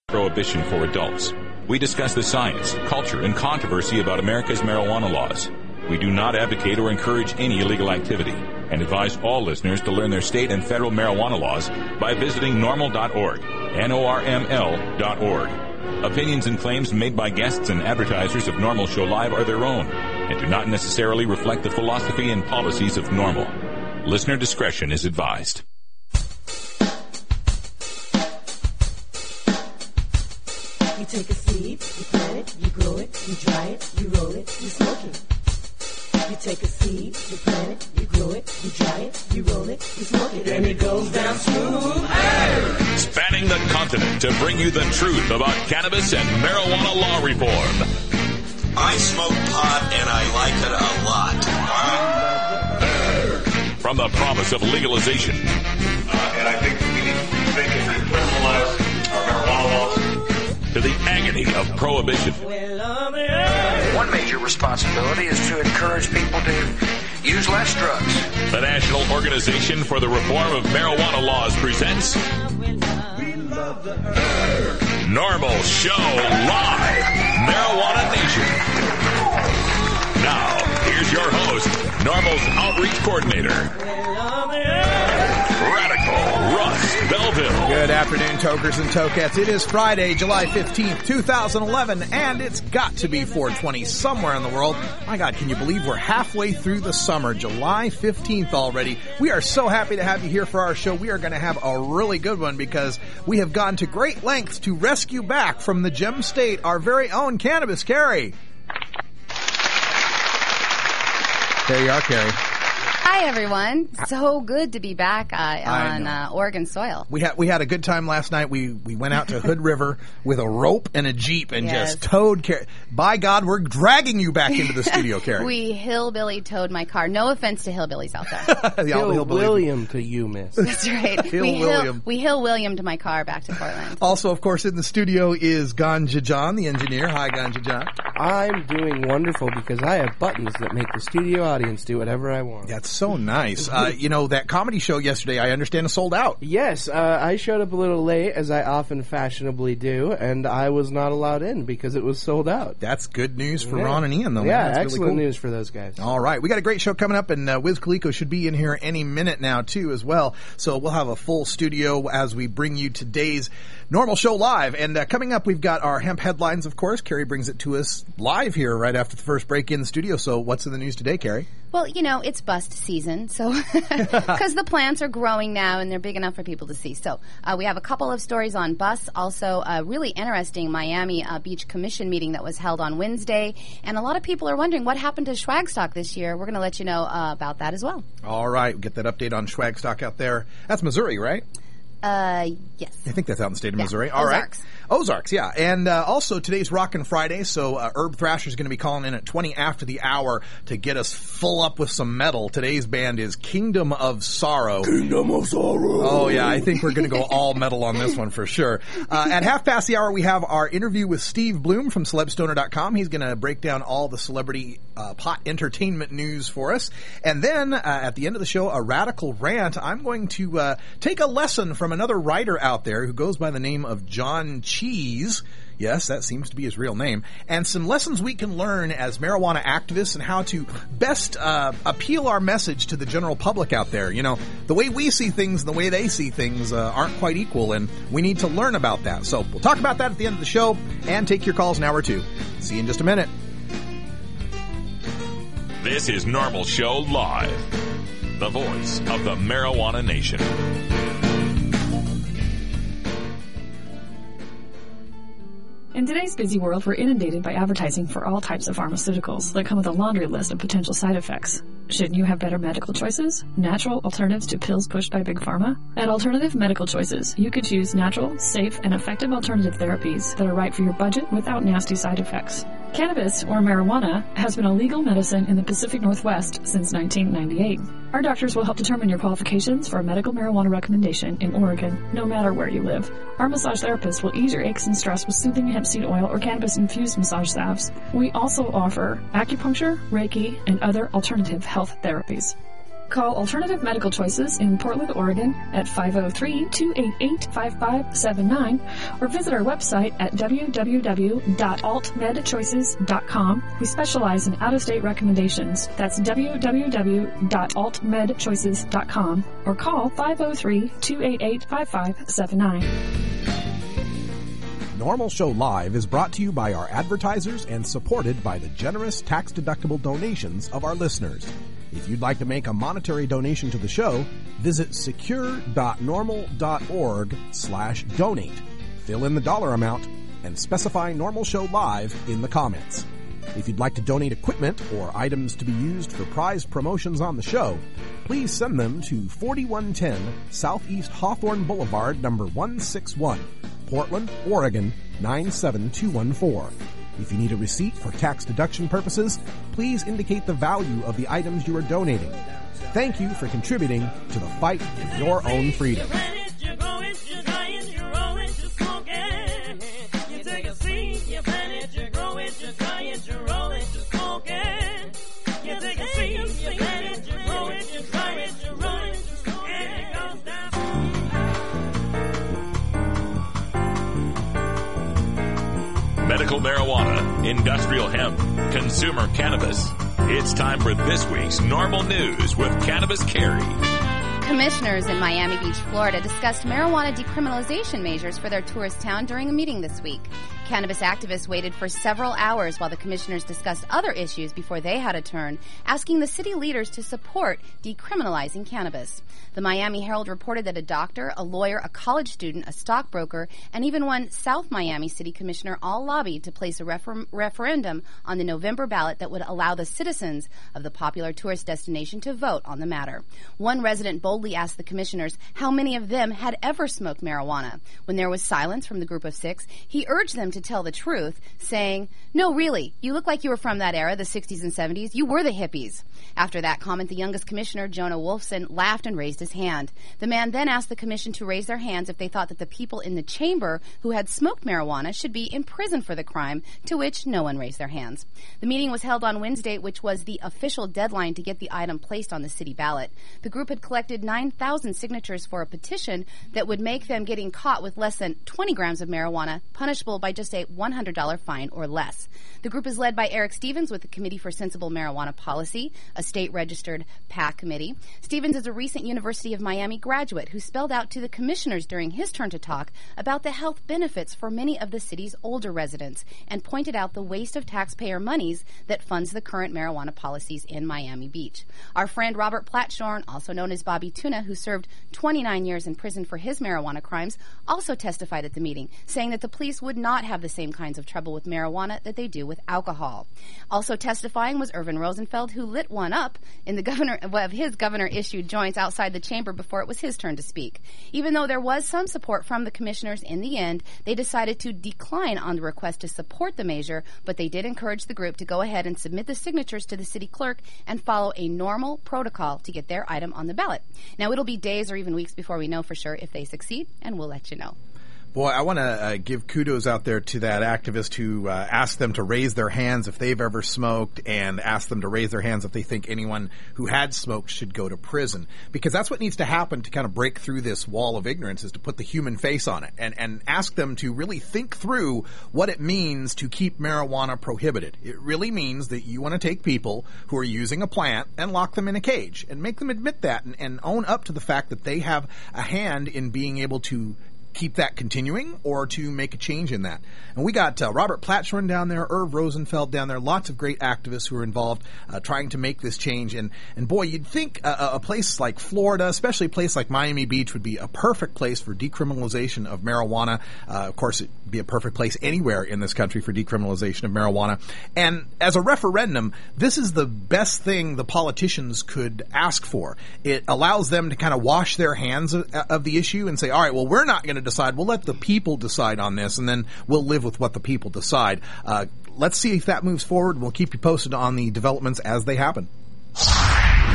Prohibition for adults. We discuss the science, culture, and controversy about America's marijuana laws. We do not advocate or encourage any illegal activity and advise all listeners to learn their state and federal marijuana laws by visiting normal.org, NORML.org. Opinions and claims made by guests and advertisers of Normal Show Live are their own and do not necessarily reflect the philosophy and policies of Normal. Listener discretion is advised. You take a seed, you plant it, you grow it, you dry it, you roll it, you smoke it. You take a seed, you plant it, you grow it, you dry it, you roll it, you smoke it, and it goes down smooth. Hey! Spanning the continent to bring you the truth about cannabis and marijuana law reform. I smoke pot and I like it a lot. From the promise of legalization. And I think we need to think and decriminalize our marijuana laws. To the agony of prohibition. One major responsibility is to encourage people to use less drugs. The National Organization for the Reform of Marijuana Laws presents Normal Show Live, Marijuana Nation. Now, here's your host, Normal's outreach coordinator, Radical Russ Belville. Good afternoon, tokers and tokettes. It is Friday, July 15th, 2011, and it's got to be 420 somewhere in the world. My God, can you believe we're halfway through the summer, July 15th already? We are so happy to have you here for our show. We are going to have a really good one because we have gone to great lengths to rescue back from the Gem State our very own Cannabis Carrie. There you are, Carrie. Hi, everyone. So good to be back on Oregon soil. We had a good time last night. We went out to Hood River with a rope and a Jeep and just towed Carrie. By God, we're dragging you back into the studio, Carrie. We hillbilly towed my car. No offense to hillbillies out there. Hill William to you, miss. That's right. We Hill Williamed my car back to Portland. Also, of course, in the studio is Ganja John, the engineer. Hi, Ganja John. I'm doing wonderful because I have buttons that make the studio audience do whatever I want. That's so nice. That comedy show yesterday, I understand, is sold out. Yes, I showed up a little late, as I often fashionably do, and I was not allowed in because it was sold out. That's good news for Ron and Ian, though. Yeah, man. That's excellent really cool news for those guys. All right. We got a great show coming up, and Wiz Khalifa should be in here any minute now, too, as well. So we'll have a full studio as we bring you today's Normal Show Live. And coming up, we've got our hemp headlines, of course. Carrie brings it to us live here right after the first break in the studio. So what's in the news today, Carrie? Well, it's bust season, so because the plants are growing now and they're big enough for people to see. So we have a couple of stories on bust. Also, a really interesting Miami Beach Commission meeting that was held on Wednesday. And a lot of people are wondering what happened to Schwagstock this year. We're going to let you know about that as well. All right. We'll get that update on Schwagstock out there. That's Missouri, right? Yes. I think that's out in the state of Missouri. All Ozarks. Right. Ozarks, yeah. And also, today's Rockin' Friday, so Herb Thrasher's going to be calling in at 20 after the hour to get us full up with some metal. Today's band is Kingdom of Sorrow. Kingdom of Sorrow. Oh, yeah, I think we're going to go all metal on this one for sure. At half past the hour, we have our interview with Steve Bloom from CelebStoner.com. He's going to break down all the celebrity pot entertainment news for us. And then, at the end of the show, a radical rant. I'm going to take a lesson from another writer out there who goes by the name of John Cheese. Yes, that seems to be his real name. And some lessons we can learn as marijuana activists and how to best appeal our message to the general public out there. The way we see things and the way they see things aren't quite equal, and we need to learn about that. So we'll talk about that at the end of the show and take your calls in hour 2. See you in just a minute. This is Normal Show Live, the voice of the Marijuana Nation. In today's busy world, we're inundated by advertising for all types of pharmaceuticals that come with a laundry list of potential side effects. Shouldn't you have better medical choices? Natural alternatives to pills pushed by Big Pharma? At Alternative Medical Choices, you could choose natural, safe, and effective alternative therapies that are right for your budget without nasty side effects. Cannabis, or marijuana, has been a legal medicine in the Pacific Northwest since 1998. Our doctors will help determine your qualifications for a medical marijuana recommendation in Oregon, no matter where you live. Our massage therapists will ease your aches and stress with soothing hemp seed oil or cannabis-infused massage salves. We also offer acupuncture, Reiki, and other alternative health therapies. Call Alternative Medical Choices in Portland, Oregon at 503-288-5579 or visit our website at www.altmedchoices.com. We specialize in out-of-state recommendations. That's www.altmedchoices.com or call 503-288-5579. Normal Show Live is brought to you by our advertisers and supported by the generous tax-deductible donations of our listeners. If you'd like to make a monetary donation to the show, visit secure.normal.org/donate. Fill in the dollar amount and specify Normal Show Live in the comments. If you'd like to donate equipment or items to be used for prized promotions on the show, please send them to 4110 Southeast Hawthorne Boulevard, number 161, Portland, Oregon, 97214. If you need a receipt for tax deduction purposes, please indicate the value of the items you are donating. Thank you for contributing to the fight for your own freedom. Medical marijuana, industrial hemp, consumer cannabis. It's time for this week's Normal News with Cannabis Carrie. Commissioners in Miami Beach, Florida discussed marijuana decriminalization measures for their tourist town during a meeting this week. Cannabis activists waited for several hours while the commissioners discussed other issues before they had a turn, asking the city leaders to support decriminalizing cannabis. The Miami Herald reported that a doctor, a lawyer, a college student, a stockbroker, and even one South Miami city commissioner all lobbied to place a referendum on the November ballot that would allow the citizens of the popular tourist destination to vote on the matter. One resident boldly asked the commissioners how many of them had ever smoked marijuana. When there was silence from the group of six, he urged them to tell the truth, saying, "No, really, you look like you were from that era, the 60s and 70s. You were the hippies." After that comment, the youngest commissioner, Jonah Wolfson, laughed and raised his hand. The man then asked the commission to raise their hands if they thought that the people in the chamber who had smoked marijuana should be in prison for the crime, to which no one raised their hands. The meeting was held on Wednesday, which was the official deadline to get the item placed on the city ballot. The group had collected 9,000 signatures for a petition that would make them getting caught with less than 20 grams of marijuana punishable by just a $100 fine or less. The group is led by Eric Stevens with the Committee for Sensible Marijuana Policy, a state-registered PAC committee. Stevens is a recent University of Miami graduate who spelled out to the commissioners during his turn to talk about the health benefits for many of the city's older residents and pointed out the waste of taxpayer monies that funds the current marijuana policies in Miami Beach. Our friend Robert Platshorn, also known as Bobby Tuna, who served 29 years in prison for his marijuana crimes, also testified at the meeting, saying that the police would not have the same kinds of trouble with marijuana that they do with alcohol. Also testifying was Irvin Rosenfeld, who lit one up in his governor-issued joints outside the chamber before it was his turn to speak. Even though there was some support from the commissioners, in the end, they decided to decline on the request to support the measure, but they did encourage the group to go ahead and submit the signatures to the city clerk and follow a normal protocol to get their item on the ballot. Now, it'll be days or even weeks before we know for sure if they succeed, and we'll let you know. Boy, I want to give kudos out there to that activist who asked them to raise their hands if they've ever smoked and asked them to raise their hands if they think anyone who had smoked should go to prison. Because that's what needs to happen to kind of break through this wall of ignorance, is to put the human face on it and ask them to really think through what it means to keep marijuana prohibited. It really means that you want to take people who are using a plant and lock them in a cage and make them admit that and own up to the fact that they have a hand in being able to keep that continuing or to make a change in that. And we got Robert Platshorn down there, Irv Rosenfeld down there, lots of great activists who are involved trying to make this change. And boy, you'd think a place like Florida, especially a place like Miami Beach, would be a perfect place for decriminalization of marijuana. Of course, it'd be a perfect place anywhere in this country for decriminalization of marijuana. And as a referendum, this is the best thing the politicians could ask for. It allows them to kind of wash their hands of the issue and say, all right, well, we're not going to decide. We'll let the people decide on this, and then we'll live with what the people decide. Let's see if that moves forward. We'll keep you posted on the developments as they happen. And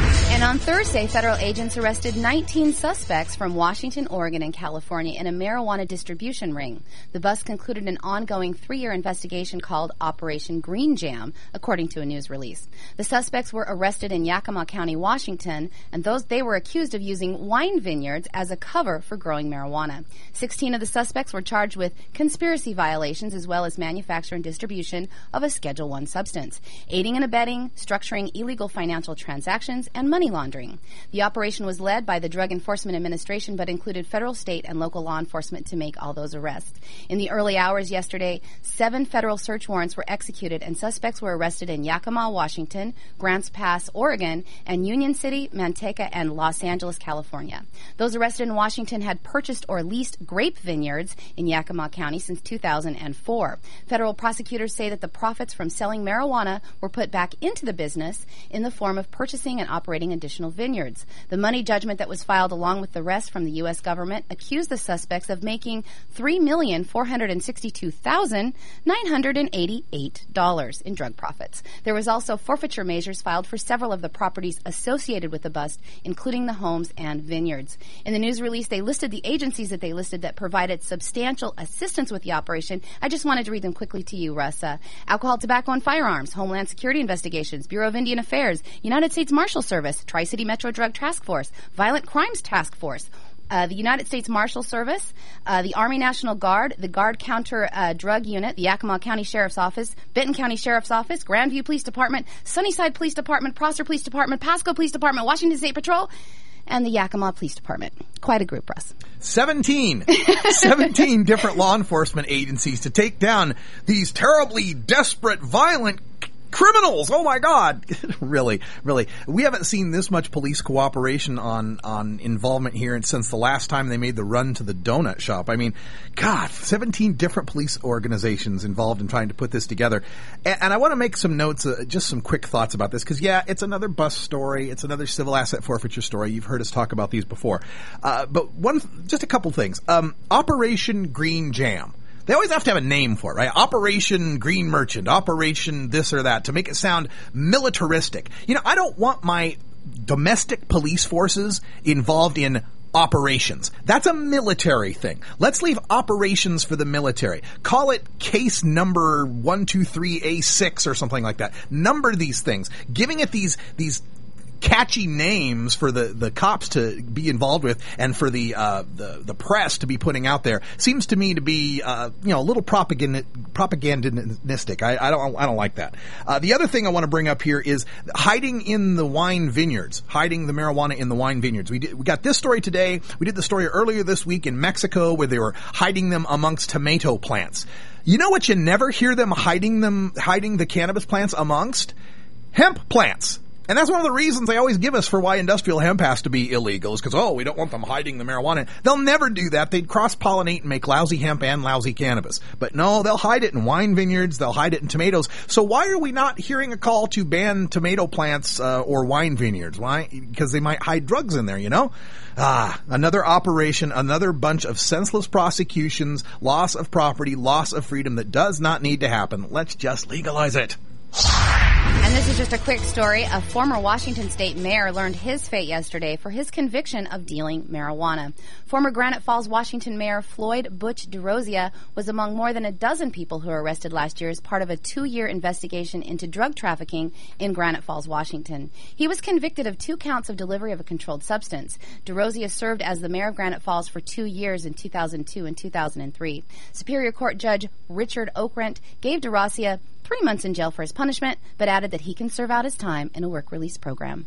And on Thursday, federal agents arrested 19 suspects from Washington, Oregon, and California in a marijuana distribution ring. The bust concluded an ongoing 3-year investigation called Operation Green Jam, according to a news release. The suspects were arrested in Yakima County, Washington, and they were accused of using wine vineyards as a cover for growing marijuana. 16 of the suspects were charged with conspiracy violations as well as manufacture and distribution of a Schedule I substance, aiding and abetting, structuring illegal financial transactions, and money laundering. The operation was led by the Drug Enforcement Administration but included federal, state, and local law enforcement to make all those arrests. In the early hours yesterday, 7 federal search warrants were executed and suspects were arrested in Yakima, Washington, Grants Pass, Oregon, and Union City, Manteca, and Los Angeles, California. Those arrested in Washington had purchased or leased grape vineyards in Yakima County since 2004. Federal prosecutors say that the profits from selling marijuana were put back into the business in the form of purchasing and operating additional vineyards. The money judgment that was filed along with the rest from the U.S. government accused the suspects of making $3,462,988 in drug profits. There was also forfeiture measures filed for several of the properties associated with the bust, including the homes and vineyards. In the news release, they listed the agencies that they listed that provided substantial assistance with the operation. I just wanted to read them quickly to you, Russ. Alcohol, Tobacco, and Firearms, Homeland Security Investigations, Bureau of Indian Affairs, United States Marshal Service, Tri-City Metro Drug Task Force, Violent Crimes Task Force, the United States Marshal Service, the Army National Guard, the Guard Counter Drug Unit, the Yakima County Sheriff's Office, Benton County Sheriff's Office, Grandview Police Department, Sunnyside Police Department, Prosser Police Department, Pasco Police Department, Washington State Patrol, and the Yakima Police Department. Quite a group, Russ. 17 different law enforcement agencies to take down these terribly desperate, violent criminals. Oh my God. Really. We haven't seen this much police cooperation on involvement here since the last time they made the run to the donut shop. I mean, God, 17 different police organizations involved in trying to put this together. And I want to make some notes, just some quick thoughts about this, because it's another bus story. It's another civil asset forfeiture story. You've heard us talk about these before. But just a couple things. Operation Green Jam. They always have to have a name for it, right? Operation Green Merchant, Operation this or that, to make it sound militaristic. I don't want my domestic police forces involved in operations. That's a military thing. Let's leave operations for the military. Call it case number 123A6 or something like that. Number these things. Giving it these catchy names for the cops to be involved with and for the press to be putting out there seems to me to be a little propagandistic. I don't like that. The other thing I want to bring up here is hiding in the wine vineyards, hiding the marijuana in the wine vineyards. We got this story today. We did the story earlier this week in Mexico where they were hiding them amongst tomato plants. You know what you never hear them hiding the cannabis plants amongst? Hemp plants. And that's one of the reasons they always give us for why industrial hemp has to be illegal, is because, we don't want them hiding the marijuana. They'll never do that. They'd cross-pollinate and make lousy hemp and lousy cannabis. But no, they'll hide it in wine vineyards. They'll hide it in tomatoes. So why are we not hearing a call to ban tomato plants or wine vineyards? Why? Because they might hide drugs in there, Another operation, another bunch of senseless prosecutions, loss of property, loss of freedom that does not need to happen. Let's just legalize it. And this is just a quick story. A former Washington State mayor learned his fate yesterday for his conviction of dealing marijuana. Former Granite Falls, Washington Mayor Floyd Butch DeRosia was among more than a dozen people who were arrested last year as part of a 2-year investigation into drug trafficking in Granite Falls, Washington. He was convicted of 2 counts of delivery of a controlled substance. DeRosia served as the mayor of Granite Falls for 2 years in 2002 and 2003. Superior Court Judge Richard Okrent gave DeRosia 3 months in jail for his punishment, but added that he can serve out his time in a work release program.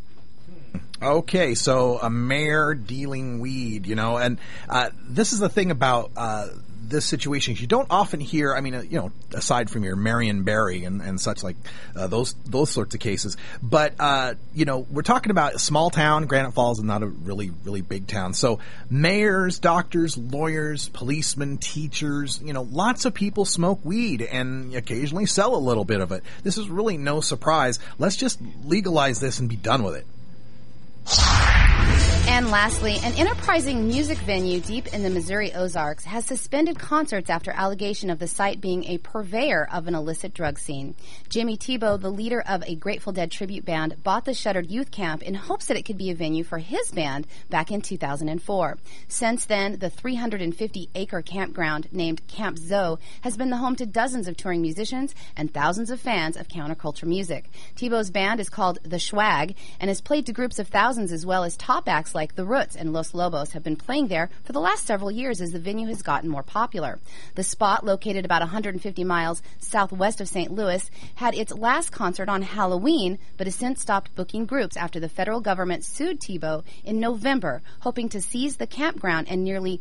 Okay, so a mayor dealing weed, and this is the thing about this situation. You don't often hear, aside from your Marion Barry and such like those sorts of cases, but we're talking about a small town. Granite Falls is not a really, really big town. So mayors, doctors, lawyers, policemen, teachers, lots of people smoke weed and occasionally sell a little bit of it. This is really no surprise. Let's just legalize this and be done with it. And lastly, an enterprising music venue deep in the Missouri Ozarks has suspended concerts after allegation of the site being a purveyor of an illicit drug scene. Jimmy Tebow, the leader of a Grateful Dead tribute band, bought the shuttered youth camp in hopes that it could be a venue for his band back in 2004. Since then, the 350-acre campground named Camp Zoe has been the home to dozens of touring musicians and thousands of fans of counterculture music. Tebow's band is called The Schwag and has played to groups of thousands, as well as top acts like The Roots and Los Lobos have been playing there for the last several years as the venue has gotten more popular. The spot, located about 150 miles southwest of St. Louis, had its last concert on Halloween, but has since stopped booking groups after the federal government sued Tebow in November, hoping to seize the campground and nearly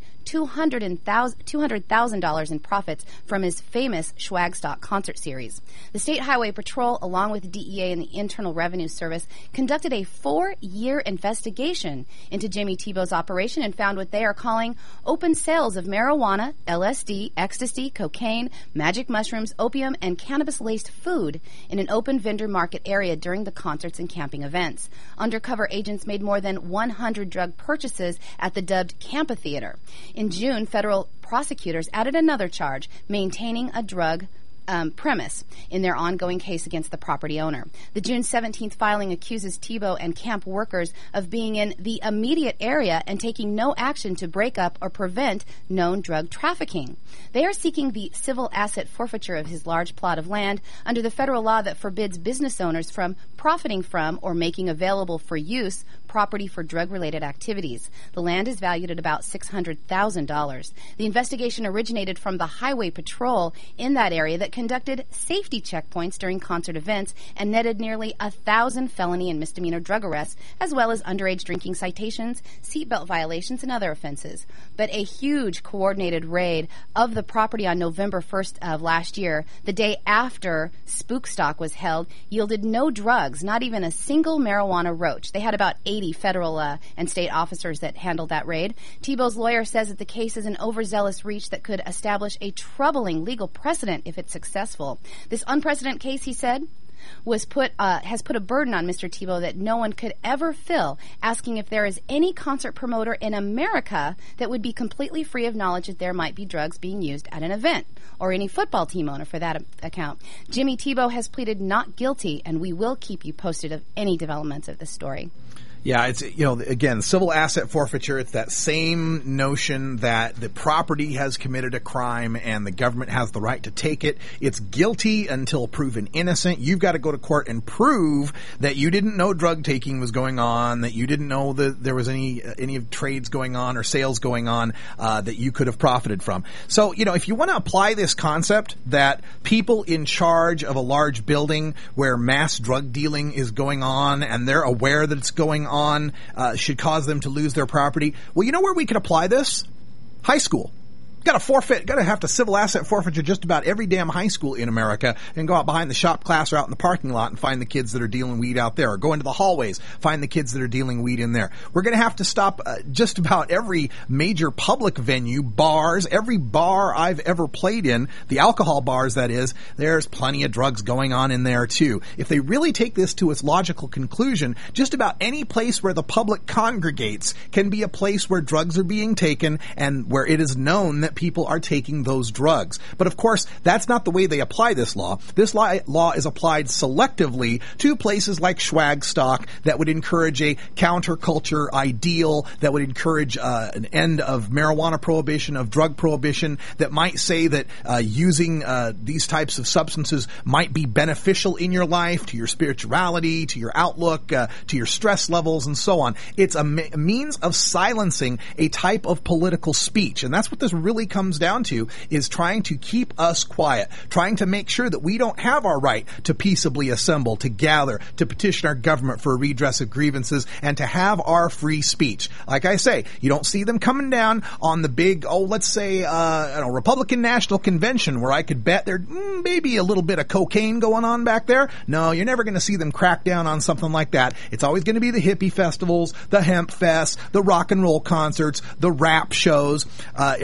$200,000 in profits from his famous Schwagstock concert series. The State Highway Patrol, along with the DEA and the Internal Revenue Service, conducted a 4-year investigation into Jimmy Tebow's operation and found what they are calling open sales of marijuana, LSD, ecstasy, cocaine, magic mushrooms, opium, and cannabis-laced food in an open vendor market area during the concerts and camping events. Undercover agents made more than 100 drug purchases at the dubbed Campatheater. In June, federal prosecutors added another charge, maintaining a drug premise in their ongoing case against the property owner. The June 17th filing accuses Tebow and camp workers of being in the immediate area and taking no action to break up or prevent known drug trafficking. They are seeking the civil asset forfeiture of his large plot of land under the federal law that forbids business owners from profiting from or making available for use property for drug-related activities. The land is valued at about $600,000. The investigation originated from the Highway Patrol in that area that conducted safety checkpoints during concert events and netted nearly 1,000 felony and misdemeanor drug arrests, as well as underage drinking citations, seatbelt violations, and other offenses. But a huge coordinated raid of the property on November 1st of last year, the day after Spookstock was held, yielded no drugs, not even a single marijuana roach. They had about 80 federal and state officers that handled that raid. Tebow's lawyer says that the case is an overzealous reach that could establish a troubling legal precedent if it's successful. This unprecedented case, he said, has put a burden on Mr. Tebow that no one could ever fill, asking if there is any concert promoter in America that would be completely free of knowledge that there might be drugs being used at an event, or any football team owner for that account. Jimmy Tebow has pleaded not guilty, and we will keep you posted of any developments of this story. Yeah, it's, again, civil asset forfeiture. It's that same notion that the property has committed a crime and the government has the right to take it. It's guilty until proven innocent. You've got to go to court and prove that you didn't know drug taking was going on, that you didn't know that there was any trades going on or sales going on that you could have profited from. So, if you want to apply this concept that people in charge of a large building where mass drug dealing is going on and they're aware that it's going on, should cause them to lose their property. Well, you know where we could apply this? High school. Got to have to civil asset forfeiture just about every damn high school in America and go out behind the shop class or out in the parking lot and find the kids that are dealing weed out there, or go into the hallways, find the kids that are dealing weed in there. We're going to have to stop just about every major public venue, bars, every bar I've ever played in, the alcohol bars that is, there's plenty of drugs going on in there too. If they really take this to its logical conclusion, just about any place where the public congregates can be a place where drugs are being taken and where it is known that people are taking those drugs. But of course, that's not the way they apply this law. This law is applied selectively to places like Schwagstock that would encourage a counterculture ideal, that would encourage an end of marijuana prohibition, of drug prohibition, that might say that using these types of substances might be beneficial in your life, to your spirituality, to your outlook, to your stress levels, and so on. It's a means of silencing a type of political speech. And that's what this really comes down to, is trying to keep us quiet, trying to make sure that we don't have our right to peaceably assemble, to gather, to petition our government for a redress of grievances, and to have our free speech. Like I say, you don't see them coming down on the big, let's say, Republican National Convention, where I could bet there maybe a little bit of cocaine going on back there. No, you're never going to see them crack down on something like that. It's always going to be the hippie festivals, the hemp fests, the rock and roll concerts, the rap shows. It reminds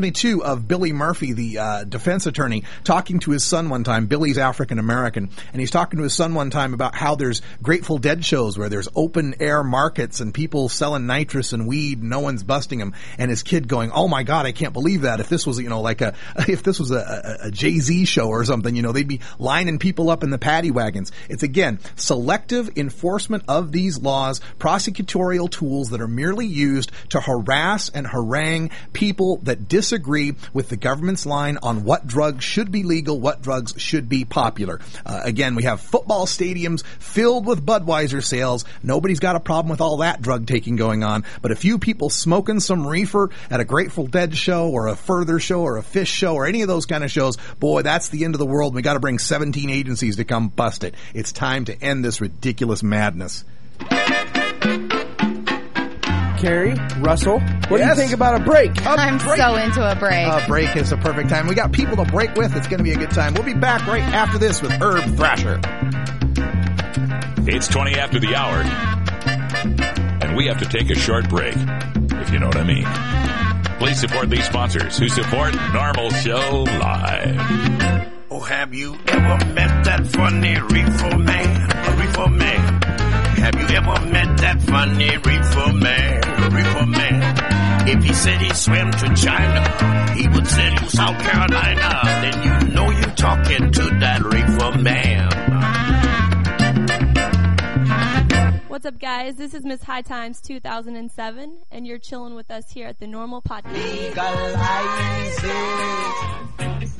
me, too, of Billy Murphy, the defense attorney, talking to his son one time. Billy's African-American, and he's talking to his son one time about how there's Grateful Dead shows where there's open-air markets and people selling nitrous and weed, no one's busting them, and his kid going, oh, my God, I can't believe that. If this was, if this was a Jay-Z show or something, they'd be lining people up in the paddy wagons. It's, again, selective enforcement of these laws, prosecutorial tools that are merely used to harass and harangue people that disagree with the government's line on what drugs should be legal, what drugs should be popular. Again, we have football stadiums filled with Budweiser sales. Nobody's got a problem with all that drug taking going on, but a few people smoking some reefer at a Grateful Dead show or a Further show or a Fish show or any of those kind of shows, boy, that's the end of the world. We got to bring 17 agencies to come bust it. It's time to end this ridiculous madness. Carrie, Russell, what do you think about a break? I'm so into a break. A break is the perfect time. We got people to break with. It's going to be a good time. We'll be back right after this with Herb Thrasher. It's 20 after the hour, and we have to take a short break, if you know what I mean. Please support these sponsors who support Normal Show Live. Oh, have you ever met that funny reefer man? A reefer man. Have you ever met that funny reefer man? A reefer man. If he said he swam to China, he would send you South Carolina. Then you know you're talking to that reefer man. What's up, guys? This is Miss High Times 2007, and you're chilling with us here at the Normal Podcast. Legalize it.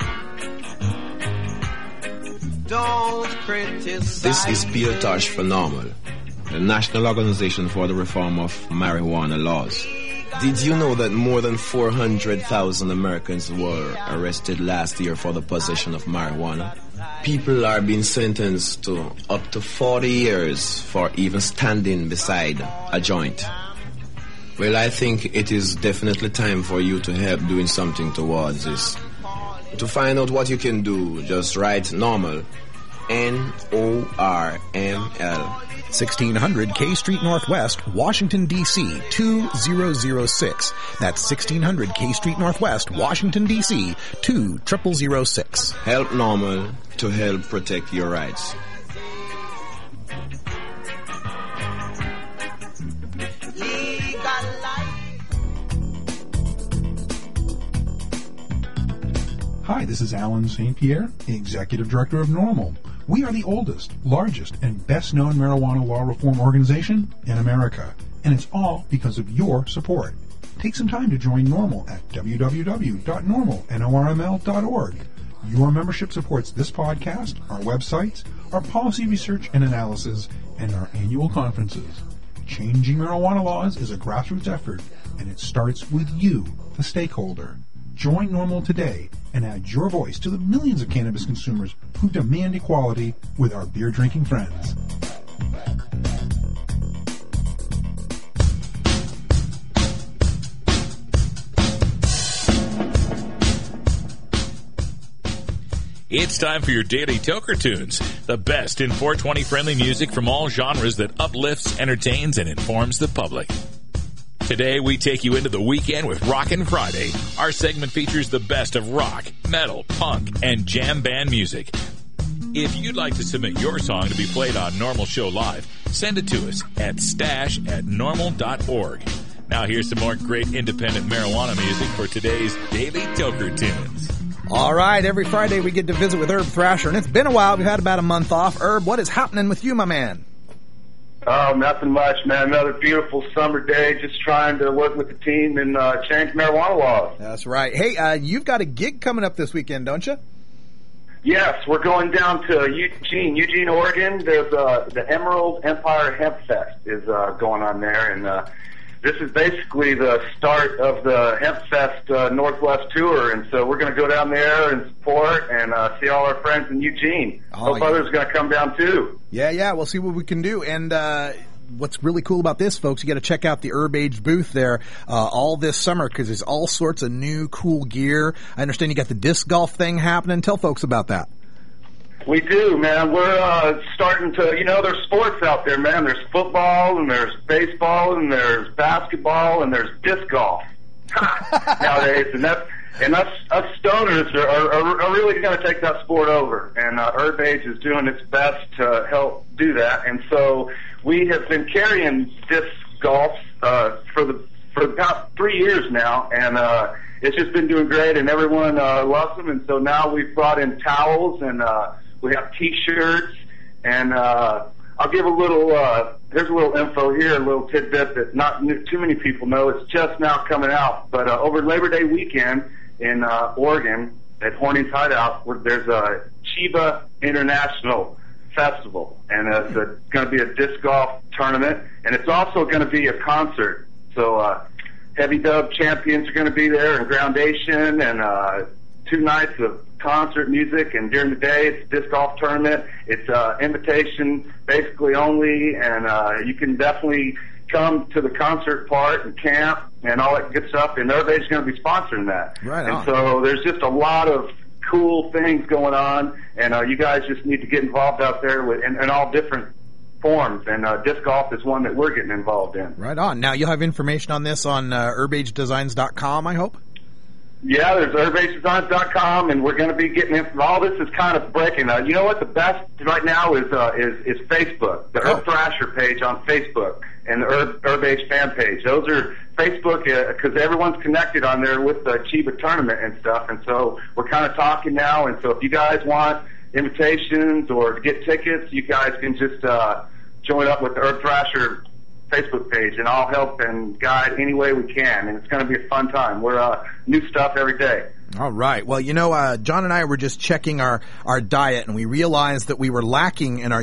Don't criticize. This is Peter Tosh for Normal, the National Organization for the Reform of Marijuana Laws. Did you know that more than 400,000 Americans were arrested last year for the possession of marijuana? People are being sentenced to up to 40 years for even standing beside a joint. Well, I think it is definitely time for you to help doing something towards this. To find out what you can do, just write NORMAL, NORML, 1600 K Street Northwest, Washington, D.C., 2006. That's 1600 K Street Northwest, Washington, D.C., 20006. Help NORMAL to help protect your rights. Hi, this is Alan St. Pierre, the Executive Director of NORML. We are the oldest, largest, and best-known marijuana law reform organization in America, and it's all because of your support. Take some time to join NORML at www.normal.org. Your membership supports this podcast, our websites, our policy research and analysis, and our annual conferences. Changing marijuana laws is a grassroots effort, and it starts with you, the stakeholder. Join NORML today and add your voice to the millions of cannabis consumers who demand equality with our beer-drinking friends. It's time for your daily Toker Tunes, the best in 420-friendly music from all genres that uplifts, entertains, and informs the public. Today, we take you into the weekend with Rockin' Friday. Our segment features the best of rock, metal, punk, and jam band music. If you'd like to submit your song to be played on Normal Show Live, send it to us at stash@normal.org. Now here's some more great independent marijuana music for today's Daily Toker Tunes. All right, every Friday we get to visit with Herb Thrasher, and it's been a while. We've had about a month off. Herb, what is happening with you, my man? Oh, nothing much, man. Another beautiful summer day, just trying to work with the team and change marijuana laws. That's right. Hey, you've got a gig coming up this weekend, don't you? Yes, we're going down to Eugene, Oregon. There's the Emerald Empire Hemp Fest is going on there, and this is basically the start of the Hemp Fest Northwest tour, and so we're going to go down there and support and see all our friends in Eugene. Hope others are going to come down too. Yeah, we'll see what we can do. And what's really cool about this, folks, you got to check out the Herb Age booth there all this summer because there's all sorts of new cool gear. I understand you got the disc golf thing happening. Tell folks about that. We do, man. We're starting to, there's sports out there, man. There's football, and there's baseball, and there's basketball, and there's disc golf nowadays. And And us stoners are really going to take that sport over, and Herb Age is doing its best to help do that. And so we have been carrying disc golf for about 3 years now, and it's just been doing great, and everyone loves them. And so now we've brought in towels, and we have T-shirts, and I'll give a little. There's a little info here, a little tidbit that not too many people know. It's just now coming out, but over Labor Day weekend in Oregon at Hornings Hideout, there's a Chiba International Festival, and it's going to be a disc golf tournament, and it's also going to be a concert. So Heavy Dub champions are going to be there, and Groundation, and 2 nights of concert music, and during the day it's a disc golf tournament. It's invitation basically only, and you can definitely come to the concert part and camp and all that good stuff, and everybody's going to be sponsoring that. Right and on. So there's just a lot of cool things going on, and you guys just need to get involved out there in all different forms, and disc golf is one that we're getting involved in. Right on. Now, you'll have information on this on herbagedesigns.com, I hope? Yeah, there's herbagedesigns.com, and we're going to be getting in. All this is kind of breaking. You know what? The best right now is Facebook, the Herb Thrasher page on Facebook, and the Herb Age fan page. Those are Facebook because everyone's connected on there with the Chiba tournament and stuff. And so we're kind of talking now. And so if you guys want invitations or to get tickets, you guys can just join up with the Herb Thrasher Facebook page, and I'll help and guide any way we can, and it's going to be a fun time. We're new stuff every day. All right. Well, John and I were just checking our diet, and we realized that we were lacking in our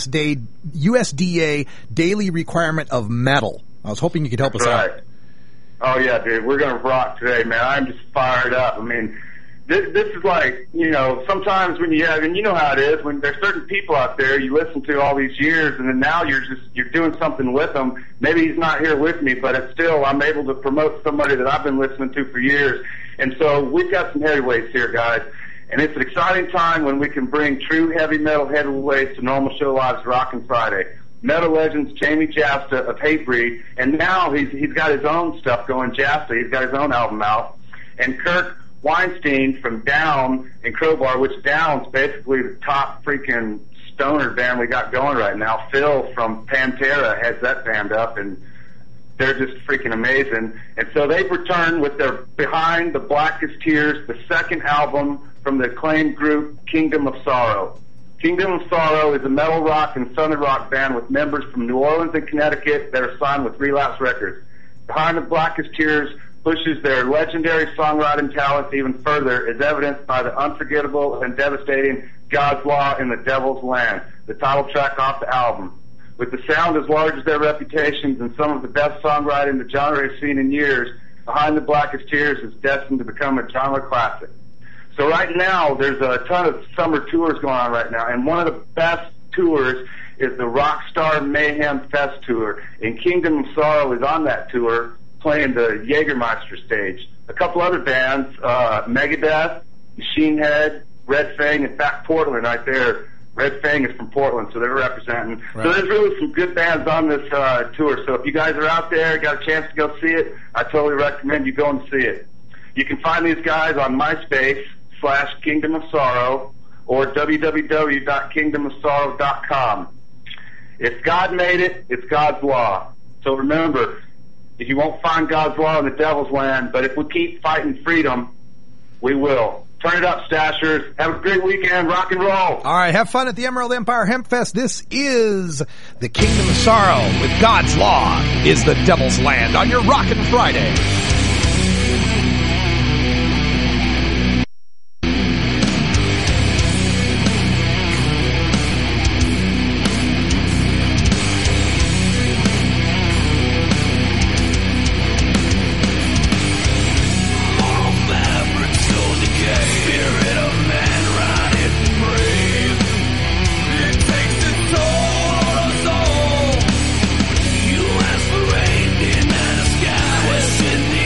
USDA daily requirement of metal. I was hoping you could help us out. Oh, yeah, dude. We're going to rock today, man. I'm just fired up. I mean, this is like, sometimes when you have, and you know how it is, when there's certain people out there you listen to all these years, and then now you're doing something with them. Maybe he's not here with me, but it's still, I'm able to promote somebody that I've been listening to for years. And so we've got some heavyweights here, guys. And it's an exciting time when we can bring true heavy metal heavyweights to Normal Show Live's Rockin' Friday. Metal legends Jamie Jasta of Hatebreed, and now he's got his own stuff going, Jasta. He's got his own album out. And Kirk Weinstein from Down and Crowbar, which Down's basically the top freaking stoner band we got going right now. Phil from Pantera has that band up, and they're just freaking amazing. And so they've returned with their Behind the Blackest Tears, the second album from the acclaimed group Kingdom of Sorrow. Kingdom of Sorrow is a metal rock and southern rock band with members from New Orleans and Connecticut that are signed with Relapse Records. Behind the Blackest Tears pushes their legendary songwriting talents even further, as evidenced by the unforgettable and devastating God's Law in the Devil's Land, the title track off the album. With the sound as large as their reputations and some of the best songwriting the genre has seen in years, Behind the Blackest Tears is destined to become a genre classic. So right now, there's a ton of summer tours going on right now, and one of the best tours is the Rockstar Mayhem Fest Tour, and Kingdom of Sorrow is on that tour, playing the Jägermeister stage. A couple other bands, Megadeth, Machine Head, Red Fang, in fact, Portland right there. Red Fang is from Portland, so they're representing. Right. So there's really some good bands on this tour. So if you guys are out there, got a chance to go see it, I totally recommend you go and see it. You can find these guys on MySpace/Kingdom of Sorrow or www.kingdomofsorrow.com. If God made it, it's God's law. So remember, you won't find God's law in the devil's land, but if we keep fighting freedom, we will. Turn it up, Stashers. Have a great weekend. Rock and roll. All right, have fun at the Emerald Empire Hemp Fest. This is the Kingdom of Sorrow with God's Law is the Devil's Land on your Rockin' Friday. Question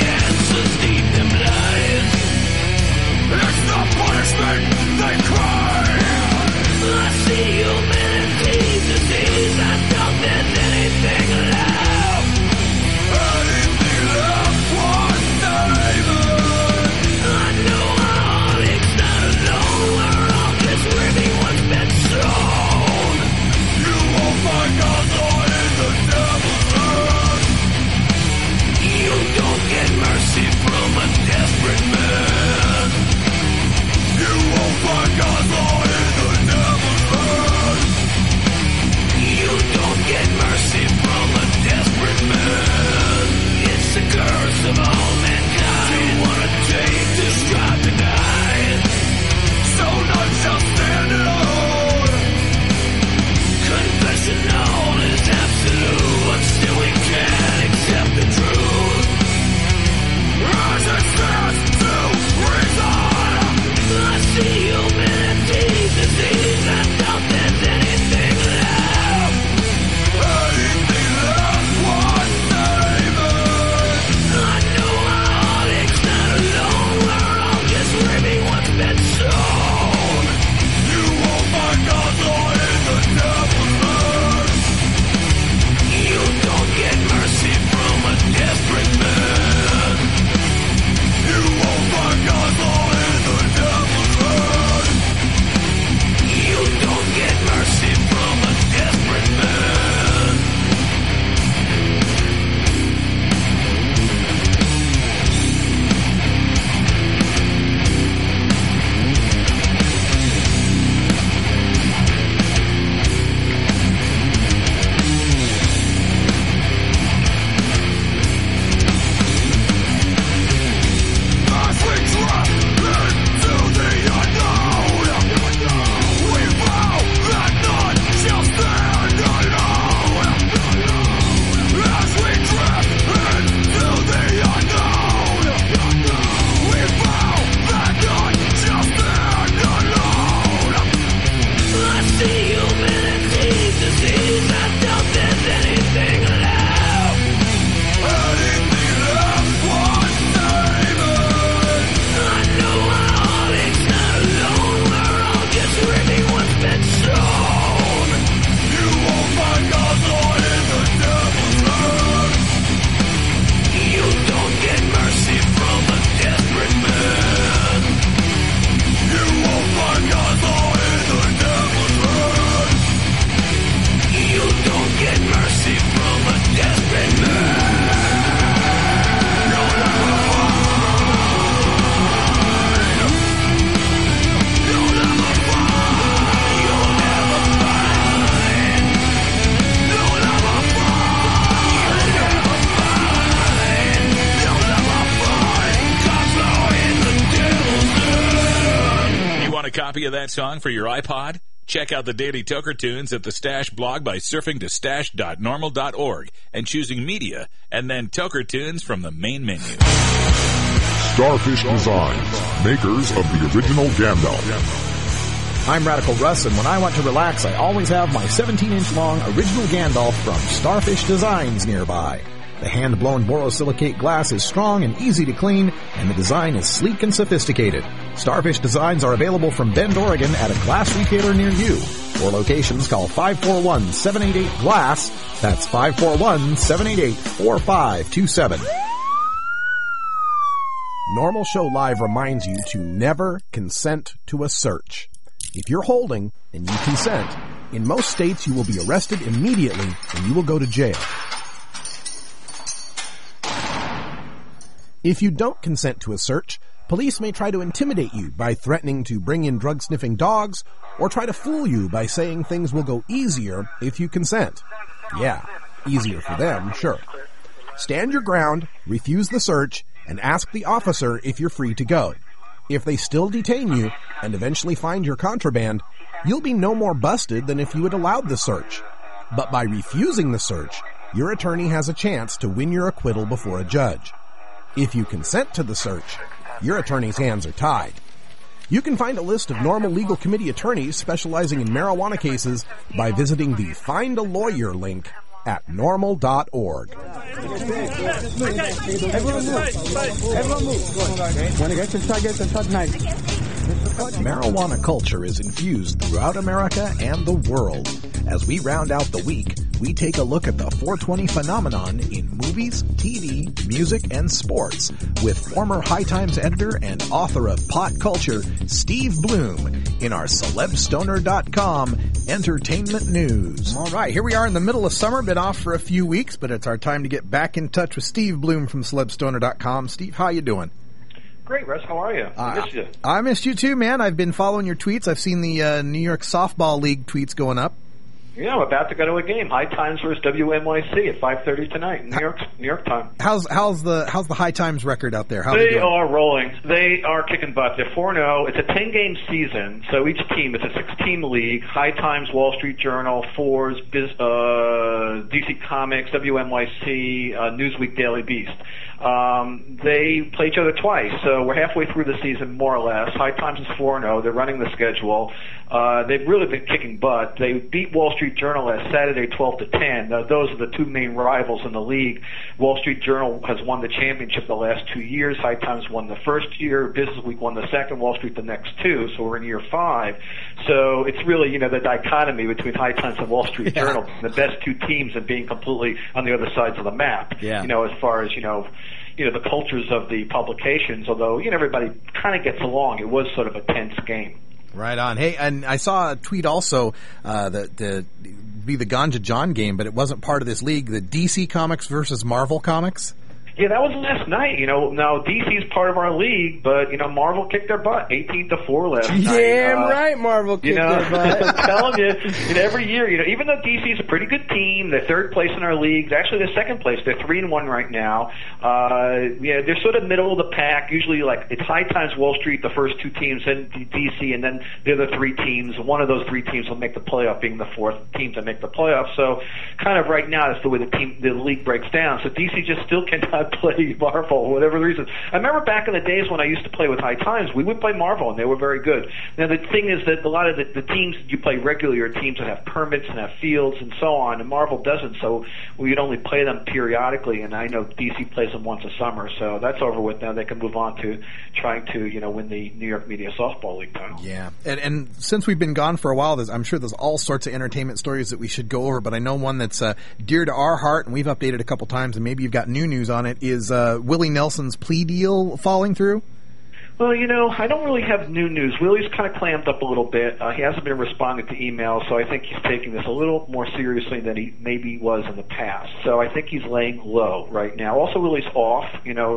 copy of that song for your iPod? Check out the Daily Toker Tunes at the Stash blog by surfing to stash.normal.org and choosing Media and then Toker Tunes from the main menu. Starfish Designs, makers of the original Gandalf. I'm Radical Russ, and when I want to relax, I always have my 17-inch long original Gandalf from Starfish Designs nearby. The hand-blown borosilicate glass is strong and easy to clean, and the design is sleek and sophisticated. Starfish Designs are available from Bend, Oregon at a glass retailer near you. For locations, call 541-788-GLASS. That's 541-788-4527. Normal Show Live reminds you to never consent to a search. If you're holding and you consent, in most states you will be arrested immediately and you will go to jail. If you don't consent to a search, police may try to intimidate you by threatening to bring in drug-sniffing dogs or try to fool you by saying things will go easier if you consent. Yeah, easier for them, sure. Stand your ground, refuse the search, and ask the officer if you're free to go. If they still detain you and eventually find your contraband, you'll be no more busted than if you had allowed the search. But by refusing the search, your attorney has a chance to win your acquittal before a judge. If you consent to the search, your attorney's hands are tied. You can find a list of Normal Legal Committee attorneys specializing in marijuana cases by visiting the Find a Lawyer link at normal.org. Marijuana culture is infused throughout America and the world. As we round out the week, we take a look at the 420 phenomenon in movies, TV, music, and sports with former High Times editor and author of Pot Culture, Steve Bloom, in our celebstoner.com entertainment news. All right, here we are in the middle of summer, been off for a few weeks, but it's our time to get back in touch with Steve Bloom from celebstoner.com. Steve, how you doing? Great, Russ. How are you? I missed you. I missed you too, man. I've been following your tweets. I've seen the New York Softball League tweets going up. Yeah, I'm about to go to a game. High Times versus WNYC at 5:30 tonight, New York time. How's the High Times record out there? They are rolling. They are kicking butt. They're 4-0. It's a 10-game season, so each team, it's a 6-team league. High Times, Wall Street Journal, Forbes, DC Comics, WNYC, Newsweek, Daily Beast. They play each other twice, so we're halfway through the season, more or less. High Times is 4-0. They're running the schedule. They've really been kicking butt. They beat Wall Street Journal last Saturday 12-10. Those are the two main rivals in the league. Wall Street Journal has won the championship the last 2 years. High Times won the first year. Business Week won the second. Wall Street the next two. So we're in year 5. So it's really, the dichotomy between High Times and Wall Street Journal, the best two teams, and being completely on the other sides of the map. Yeah. As far as the cultures of the publications, although everybody kind of gets along. It was sort of a tense game. Right on. Hey, and I saw a tweet also that be the Ganja John game, but it wasn't part of this league. The DC Comics versus Marvel Comics. Yeah, that was last night. Now DC's part of our league, but Marvel kicked their butt, 18-4 last night. Damn right, Marvel kicked their butt. I'm telling you, every year, even though DC's a pretty good team, they're third place in our leagues. Actually, they're second place. They're 3-1 right now. They're sort of middle of the pack. Usually, it's High Times, Wall Street, the first two teams, then DC, and then the other three teams. One of those three teams will make the playoff, being the fourth team to make the playoff. So, kind of right now, that's the way the league breaks down. So DC just still cannot play Marvel, whatever the reason. I remember back in the days when I used to play with High Times, we would play Marvel, and they were very good. Now, the thing is that a lot of the teams that you play regularly are teams that have permits and have fields and so on, and Marvel doesn't, so we'd only play them periodically, and I know DC plays them once a summer, so that's over with now. They can move on to trying to, win the New York Media Softball League title. Yeah, and since we've been gone for a while, I'm sure there's all sorts of entertainment stories that we should go over, but I know one that's dear to our heart, and we've updated a couple times, and maybe you've got new news on it, is Willie Nelson's plea deal falling through? Well, I don't really have new news. Willie's kind of clammed up a little bit. He hasn't been responding to emails, so I think he's taking this a little more seriously than he maybe was in the past. So I think he's laying low right now. Also, Willie's off,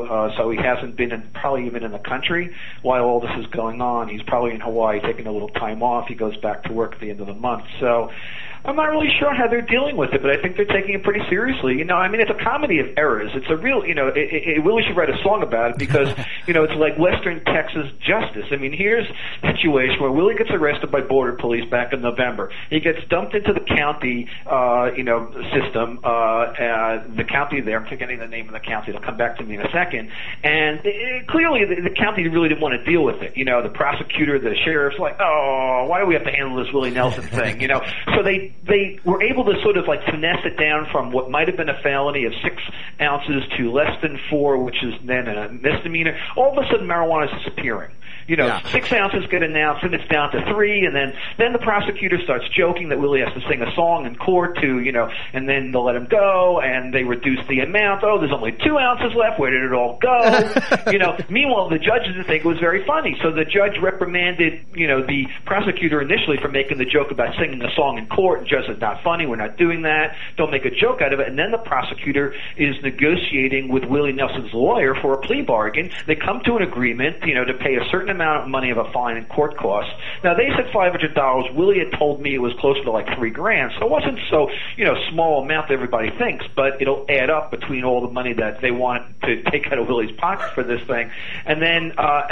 so he hasn't been probably even in the country while all this is going on. He's probably in Hawaii taking a little time off. He goes back to work at the end of the month. So I'm not really sure how they're dealing with it, but I think they're taking it pretty seriously. You know, I mean, it's a comedy of errors. It's a real, you know, Willie should write a song about it because, you know, it's like Western Texas justice. I mean, here's a situation where Willie gets arrested by border police back in November. He gets dumped into the county, system, the county there. I'm forgetting the name of the county. It'll come back to me in a second. And clearly the county really didn't want to deal with it. You know, the prosecutor, the sheriff's like, oh, why do we have to handle this Willie Nelson thing? You know, so they were able to sort of like finesse it down from what might have been a felony of 6 ounces to less than 4, which is then a misdemeanor. All of a sudden, marijuana is disappearing. You know, 6 ounces get announced, and it's down to 3, and then the prosecutor starts joking that Willie has to sing a song in court to, you know, and then they'll let him go, and they reduce the amount. Oh, there's only 2 ounces left. Where did it all go? You know, meanwhile, the judge didn't think it was very funny, so the judge reprimanded, you know, the prosecutor initially for making the joke about singing a song in court. The judge said, not funny. We're not doing that. Don't make a joke out of it. And then the prosecutor is negotiating with Willie Nelson's lawyer for a plea bargain. They come to an agreement, you know, to pay a certain amount of money of a fine and court costs. Now, they said $500. Willie had told me it was closer to like $3,000, so it wasn't so, you know, small amount that everybody thinks, but it'll add up between all the money that they want to take out of Willie's pocket for this thing. And then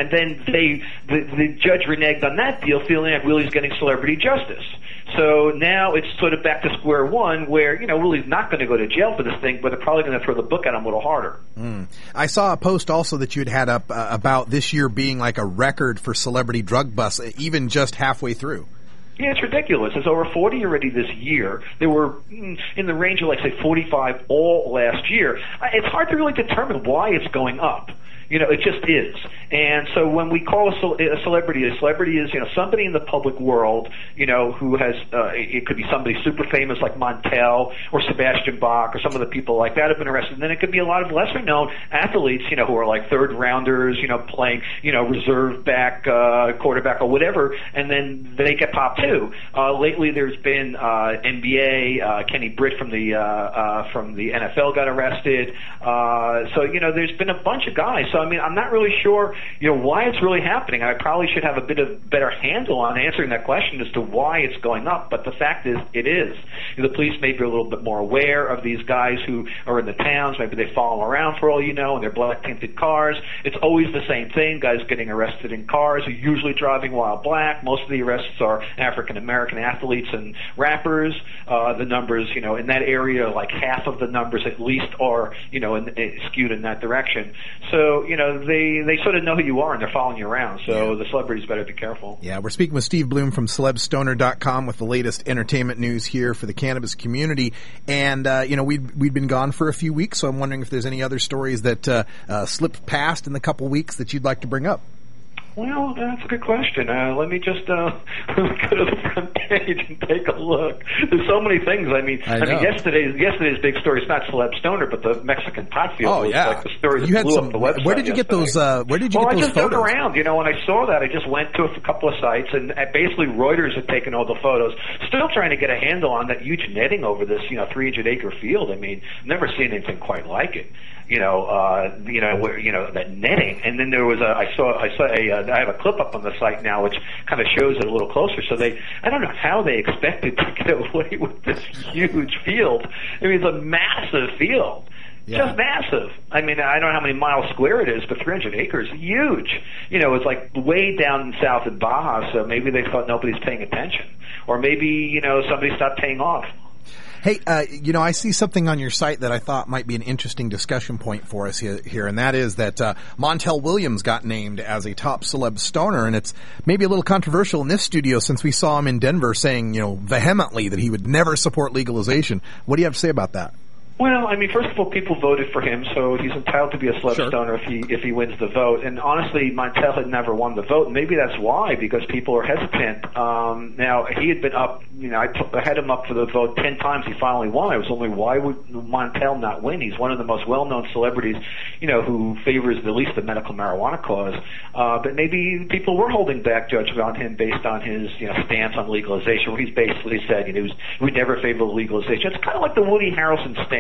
the judge reneged on that deal, feeling like Willie's getting celebrity justice. So now it's sort of back to square one where, you know, Willie's not going to go to jail for this thing, but they're probably going to throw the book at him a little harder. I saw a post also that you had up about this year being like a record for celebrity drug busts, even just halfway through. Yeah, it's ridiculous. There's over 40 already this year. There were in the range of, like, say, 45 all last year. It's hard to really determine why it's going up. You know, it just is. And so when we call a celebrity is, you know, somebody in the public world, you know, who has, it could be somebody super famous like Montel or Sebastian Bach or some of the people like that have been arrested. And then it could be a lot of lesser known athletes, you know, who are like third rounders, you know, playing, you know, reserve back, quarterback or whatever, and then they get popped too. Lately there's been, NBA, Kenny Britt from the NFL got arrested. So, you know, there's been a bunch of guys. So, I mean, I'm not really sure, you know, why it's really happening. I probably should have a bit of better handle on answering that question as to why it's going up. But the fact is, it is. The police may be a little bit more aware of these guys who are in the towns. Maybe they follow them around for all you know, in their black-tinted cars. It's always the same thing. Guys getting arrested in cars are usually driving while black. Most of the arrests are African-American athletes and rappers. The numbers, you know, in that area, like half of the numbers at least are, you know, skewed in that direction. So, you know, they sort of know who you are and they're following you around. So the celebrities better be careful. Yeah, we're speaking with Steve Bloom from CelebStoner.com with the latest entertainment news here for the cannabis community. And, you know, we'd been gone for a few weeks, so I'm wondering if there's any other stories that slipped past in the couple weeks that you'd like to bring up. Well, that's a good question. Let me just go to the front page and take a look. There's so many things. I mean, yesterday's big story is not Celeb Stoner, but the Mexican pot field was like the story that blew up the website. Where did you get those? Where did you get those I just photos? dug around. You know, when I saw that, I just went to a couple of sites, and basically Reuters had taken all the photos. Still trying to get a handle on that huge netting over this, 300-acre field. I mean, never seen anything quite like it. That netting. And then there was I have a clip up on the site now which kind of shows it a little closer. So I don't know how they expected to get away with this huge field. I mean, it's a massive field. Yeah. Just massive. I mean, I don't know how many miles square it is, but 300 acres, huge. You know, it's like way down south in Baja, so maybe they thought nobody's paying attention. Or maybe, somebody stopped paying off. Hey, I see something on your site that I thought might be an interesting discussion point for us here, and that is that Montel Williams got named as a top celeb stoner, and it's maybe a little controversial in this studio since we saw him in Denver saying, vehemently that he would never support legalization. What do you have to say about that? Well, I mean, first of all, people voted for him, so he's entitled to be a celeb stoner if he wins the vote. And honestly, Montel had never won the vote, and maybe that's why, because people are hesitant. Now, he had been up, I had him up for the vote 10 times. He finally won. I was wondering, why would Montel not win? He's one of the most well-known celebrities, who favors at least the medical marijuana cause. But maybe people were holding back judgment on him based on his, stance on legalization, where he's basically said, we never favor legalization. It's kind of like the Woody Harrelson stance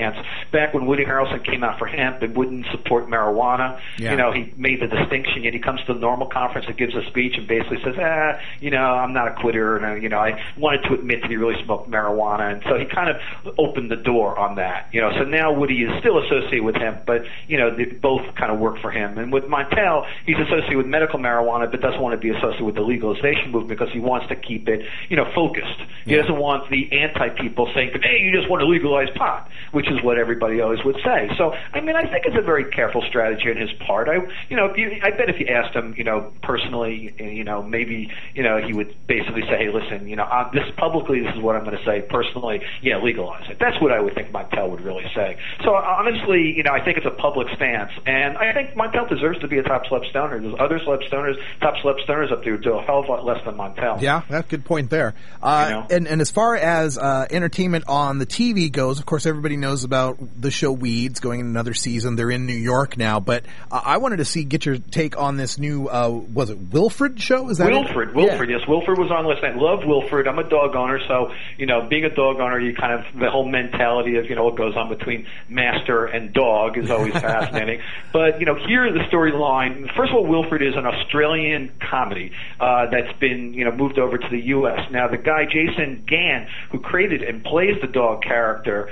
stance. Back when Woody Harrelson came out for hemp and wouldn't support marijuana, he made the distinction, yet he comes to the normal conference and gives a speech and basically says, I'm not a quitter, and I wanted to admit that he really smoked marijuana, and so he kind of opened the door on that. So now Woody is still associated with hemp, but they both kind of work for him. And with Montel, he's associated with medical marijuana, but doesn't want to be associated with the legalization movement because he wants to keep it, focused. He doesn't want the anti-people saying, hey, you just want to legalize pot, which is what everybody always would say. So, I think it's a very careful strategy on his part. I bet if you asked him, personally, maybe, he would basically say, hey, listen, this is what I'm going to say. Personally, legalize it. That's what I would think Montel would really say. So, honestly, I think it's a public stance, and I think Montel deserves to be a top celeb stoner. There's other top celeb stoners up there who do a hell of a lot less than Montel. Yeah, that's a good point there. And as far as entertainment on the TV goes, of course, everybody knows about the show Weeds going in another season. They're in New York now, but I wanted to get your take on this new, was it Wilfred show? Is that Wilfred, yes. Wilfred was on last night. Love Wilfred. I'm a dog owner, so, being a dog owner, you kind of, the whole mentality of, what goes on between master and dog is always fascinating. But, here the storyline, first of all, Wilfred is an Australian comedy that's been, moved over to the U.S. Now, the guy, Jason Gann, who created and plays the dog character,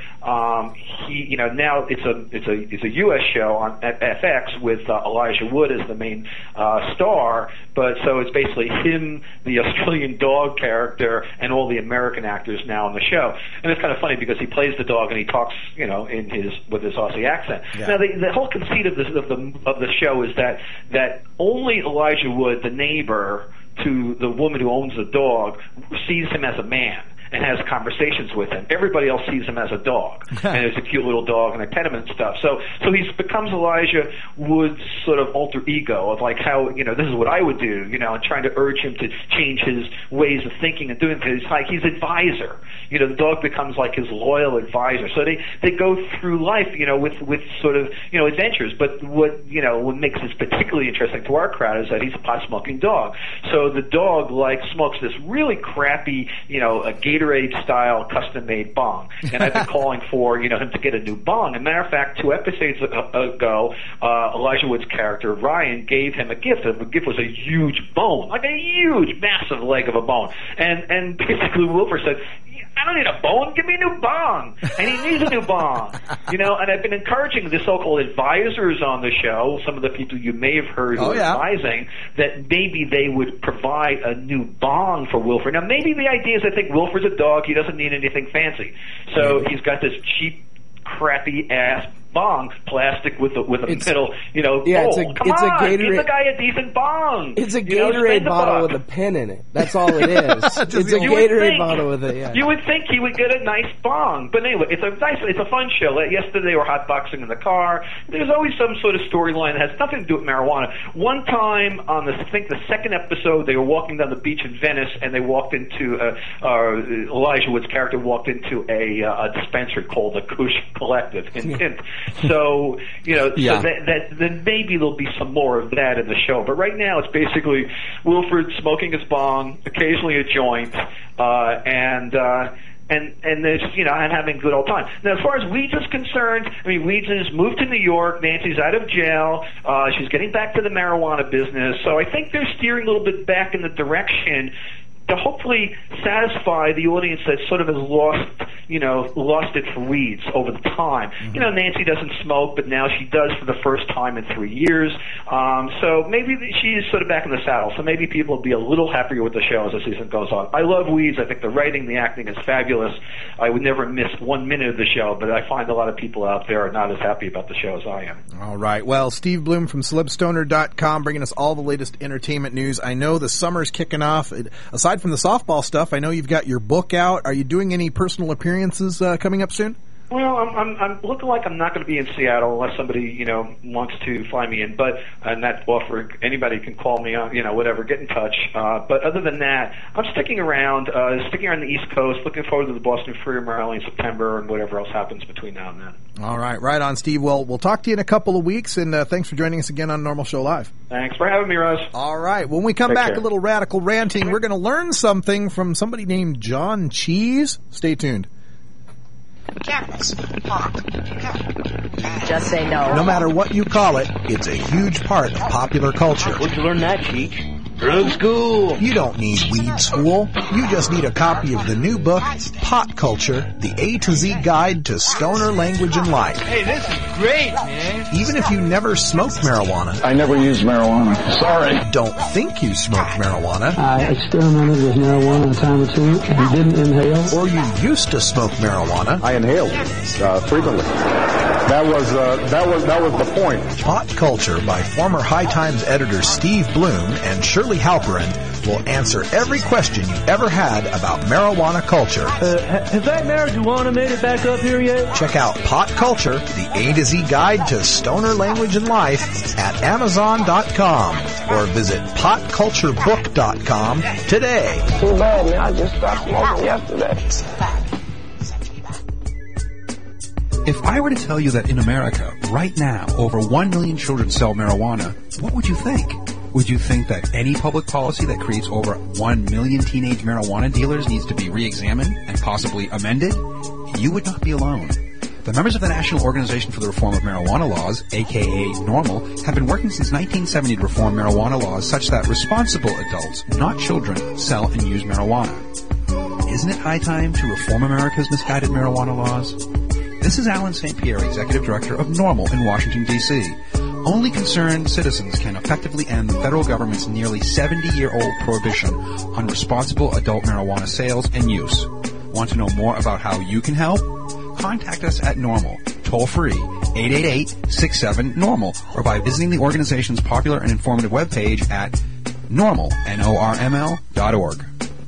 he, now it's a U.S. show on at FX with Elijah Wood as the main star, but so it's basically him, the Australian dog character, and all the American actors now on the show. And it's kind of funny because he plays the dog and he talks, with his Aussie accent. Yeah. Now, the whole conceit of the show is that only Elijah Wood, the neighbor to the woman who owns the dog, sees him as a man and has conversations with him. Everybody else sees him as a dog, and it's a cute little dog, and they pet him and stuff. So he becomes Elijah Wood's sort of alter ego of like how, this is what I would do, and trying to urge him to change his ways of thinking and doing things. Like he's advisor. The dog becomes like his loyal advisor. So they go through life, with sort of, adventures. But what makes this particularly interesting to our crowd is that he's a pot-smoking dog. So the dog smokes this really crappy, a Gatorade-style custom-made bong. And I've been calling for, him to get a new bong. As a matter of fact, 2 episodes ago, Elijah Wood's character, Ryan, gave him a gift. The gift was a huge bone, like a huge, massive leg of a bone. And basically Wilfred said, I don't need a bone. Give me a new bong. And he needs a new bong. And I've been encouraging the so-called advisors on the show, some of the people you may have heard who are advising, that maybe they would provide a new bong for Wilfred. Now, maybe the idea is they think Wilfred's a dog. He doesn't need anything fancy. So he's got this cheap, crappy-ass bong, plastic with a middle, bowl. Come on, give the guy a decent bong. It's a Gatorade bottle with a pen in it. That's all it is. It's a Gatorade bottle with it. Yeah. You would think he would get a nice bong, but anyway, it's a fun show. Yesterday they were hotboxing in the car. There's always some sort of storyline that has nothing to do with marijuana. One time on the second episode, they were walking down the beach in Venice, and they walked into Elijah Wood's character walked into a dispensary called the Kush Collective in Tint. So, then maybe there'll be some more of that in the show. But right now it's basically Wilfred smoking his bong, occasionally a joint, and there's, and having a good old time. Now, as far as Weeds is concerned, Weeds has moved to New York. Nancy's out of jail. She's getting back to the marijuana business. So I think they're steering a little bit back in the direction to hopefully satisfy the audience that sort of has lost it for Weeds over the time. Mm-hmm. Nancy doesn't smoke, but now she does for the first time in 3 years. So maybe she's sort of back in the saddle. So maybe people will be a little happier with the show as the season goes on. I love Weeds. I think the writing, the acting is fabulous. I would never miss 1 minute of the show, but I find a lot of people out there are not as happy about the show as I am. All right. Well, Steve Bloom from celebstoner.com bringing us all the latest entertainment news. I know the summer's kicking off. Aside from the softball stuff, I know you've got your book out. Are you doing any personal appearances coming up soon? Well, I'm looking like I'm not going to be in Seattle unless somebody, wants to fly me in. But, and that offer, anybody can call me, whatever, get in touch. But other than that, I'm sticking around the East Coast, looking forward to the Boston Free rally in September and whatever else happens between now and then. All right. Right on, Steve. Well, we'll talk to you in a couple of weeks, and thanks for joining us again on Normal Show Live. Thanks for having me, Russ. All right. When we come Take back, care. A little radical ranting. We're going to learn something from somebody named John Cheese. Stay tuned. cannabis, pot, Just say no. No matter what you call it, it's a huge part of popular culture. Where'd you learn that, Cheech? Drug school. You don't need weed school. You just need a copy of the new book, Pot Culture, the A to Z Guide to Stoner Language and Life. Hey, this is great, man. Even if you never smoked marijuana. I never used marijuana. Sorry. Don't think you smoked marijuana. I experimented with marijuana a time or two and didn't inhale. Or you used to smoke marijuana. I inhaled frequently. That was the point. Pot Culture by former High Times editor Steve Bloom and Shirley Halperin will answer every question you ever had about marijuana culture. Has that marijuana made it back up here yet? Check out Pot Culture, the A to Z Guide to Stoner Language and Life at Amazon.com or visit PotCultureBook.com today. Too bad, man. I just stopped smoking yesterday. If I were to tell you that in America, right now, over 1 million children sell marijuana, what would you think? Would you think that any public policy that creates over 1 million teenage marijuana dealers needs to be re-examined and possibly amended? You would not be alone. The members of the National Organization for the Reform of Marijuana Laws, aka NORML, have been working since 1970 to reform marijuana laws such that responsible adults, not children, sell and use marijuana. Isn't it high time to reform America's misguided marijuana laws? This is Alan St. Pierre, Executive Director of NORML in Washington, D.C. Only concerned citizens can effectively end the federal government's nearly 70-year-old prohibition on responsible adult marijuana sales and use. Want to know more about how you can help? Contact us at NORML, toll-free, 888-67-NORML, or by visiting the organization's popular and informative webpage at NORML, NORML.org.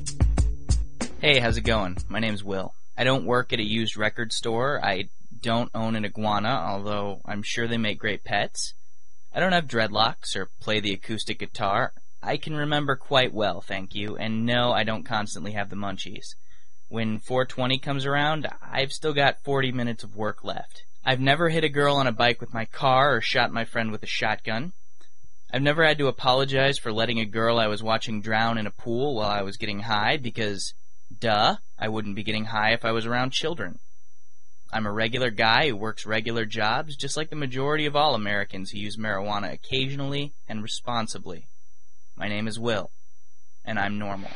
Hey, how's it going? My name's Will. I don't work at a used record store. I don't own an iguana, although I'm sure they make great pets. I don't have dreadlocks or play the acoustic guitar. I can remember quite well, thank you, and no, I don't constantly have the munchies. When 420 comes around, I've still got 40 minutes of work left. I've never hit a girl on a bike with my car or shot my friend with a shotgun. I've never had to apologize for letting a girl I was watching drown in a pool while I was getting high because, duh, I wouldn't be getting high if I was around children. I'm a regular guy who works regular jobs, just like the majority of all Americans who use marijuana occasionally and responsibly. My name is Will, and I'm normal.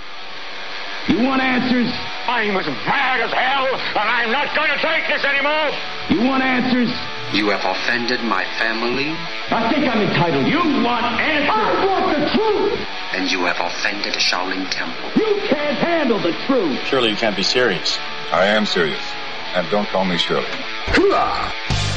You want answers? I'm as mad as hell, and I'm not going to take this anymore! You want answers? You have offended my family. I think I'm entitled. You want answers? I want the truth! And you have offended a Shaolin temple. You can't handle the truth! Surely you can't be serious. I am serious. And don't call me Shirley. Hooah!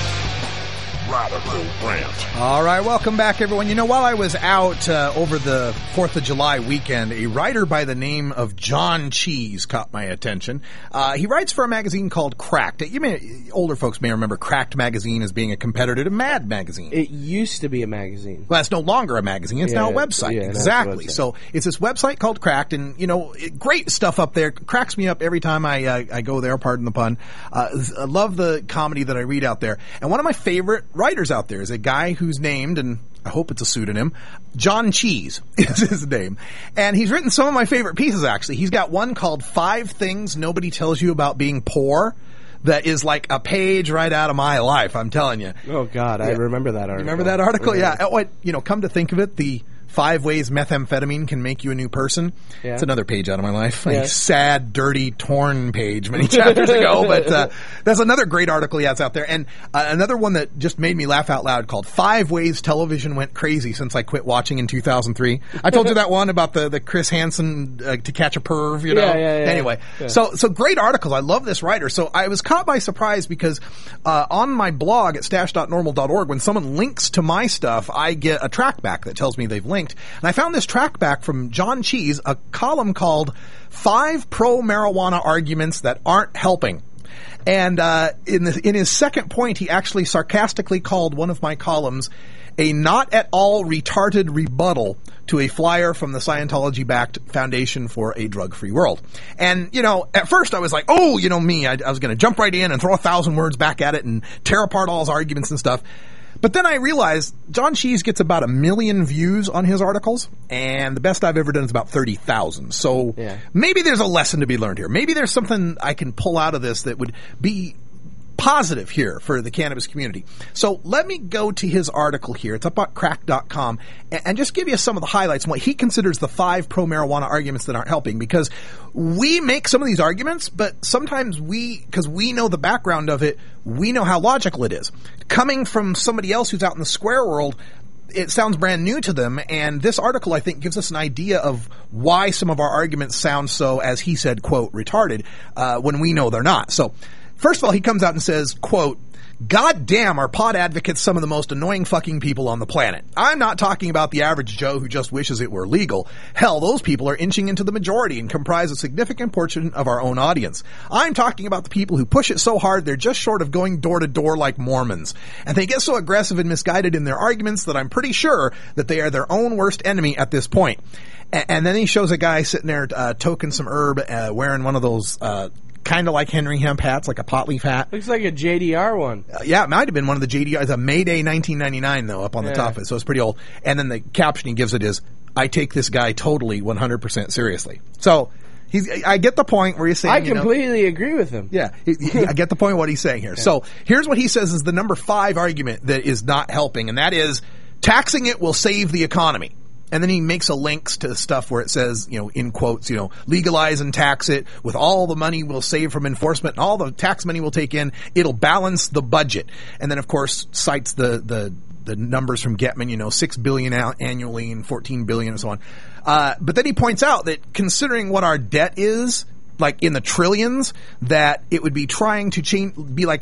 Radical Rant. All right, welcome back, everyone. You know, while I was out over the 4th of July weekend, a writer by the name of John Cheese caught my attention. He writes for a magazine called Cracked. Older folks may remember Cracked magazine as being a competitor to Mad magazine. It used to be a magazine. Well, it's no longer a magazine. It's now a website. Yeah, exactly. Website. So it's this website called Cracked, and, you know, great stuff up there. Cracks me up every time I go there, pardon the pun. I love the comedy that I read out there. And one of my favorite writers out there is a guy who's named, and I hope it's a pseudonym, John Cheese is his name. And he's written some of my favorite pieces, actually. He's got one called 5 Things Nobody Tells You About Being Poor that is like a page right out of my life, I'm telling you. Oh, God, I remember that article. Remember that article? Yeah. Come to think of it, the 5 ways methamphetamine can make you a new person. Yeah. It's another page out of my life. Yeah. A sad, dirty, torn page many chapters ago, but that's another great article he has out there. And another one that just made me laugh out loud called 5 Ways Television Went Crazy Since I Quit Watching in 2003. I told you that one about the Chris Hansen To Catch a Perv, you know? Yeah. Anyway, so great articles. I love this writer. So I was caught by surprise because on my blog at stash.normal.org, when someone links to my stuff, I get a track back that tells me they've linked. And I found this track back from John Cheese, a column called 5 Pro-Marijuana Arguments That Aren't Helping. And in his second point, he actually sarcastically called one of my columns a not at all retarded rebuttal to a flyer from the Scientology-backed Foundation for a Drug-Free World. And, you know, at first I was like, oh, you know me, I was going to jump right in and throw 1,000 words back at it and tear apart all his arguments and stuff. But then I realized John Cheese gets about 1 million views on his articles, and the best I've ever done is about 30,000. So maybe there's a lesson to be learned here. Maybe there's something I can pull out of this that would be positive here for the cannabis community. So let me go to his article here. It's up at crack.com and just give you some of the highlights and what he considers the 5 pro-marijuana arguments that aren't helping, because we make some of these arguments, but sometimes because we know the background of it, we know how logical it is. Coming from somebody else who's out in the square world, it sounds brand new to them, and this article, I think, gives us an idea of why some of our arguments sound so, as he said, quote, retarded, when we know they're not. So, first of all, he comes out and says, quote, "God damn, are pot advocates some of the most annoying fucking people on the planet. I'm not talking about the average Joe who just wishes it were legal. Hell, those people are inching into the majority and comprise a significant portion of our own audience. I'm talking about the people who push it so hard they're just short of going door to door like Mormons. And they get so aggressive and misguided in their arguments that I'm pretty sure that they are their own worst enemy at this point." And then he shows a guy sitting there toking some herb, wearing one of those kind of like Henry Hemp hats, like a pot leaf hat. Looks like a JDR one. Yeah, it might have been one of the JDR. It's a Mayday 1999, though, up on the top of it, so it's pretty old. And then the caption he gives it is, "I take this guy totally 100% seriously." So I get the point where he's saying... I completely agree with him. Yeah, I get the point of what he's saying here. Yeah. So here's what he says is the number 5 argument that is not helping, and that is taxing it will save the economy. And then he makes a links to stuff where it says, in quotes, legalize and tax it with all the money we'll save from enforcement and all the tax money we'll take in. It'll balance the budget. And then, of course, cites the numbers from Getman, $6 billion annually and $14 billion and so on. But then he points out that considering what our debt is, like in the trillions, that it would be trying to change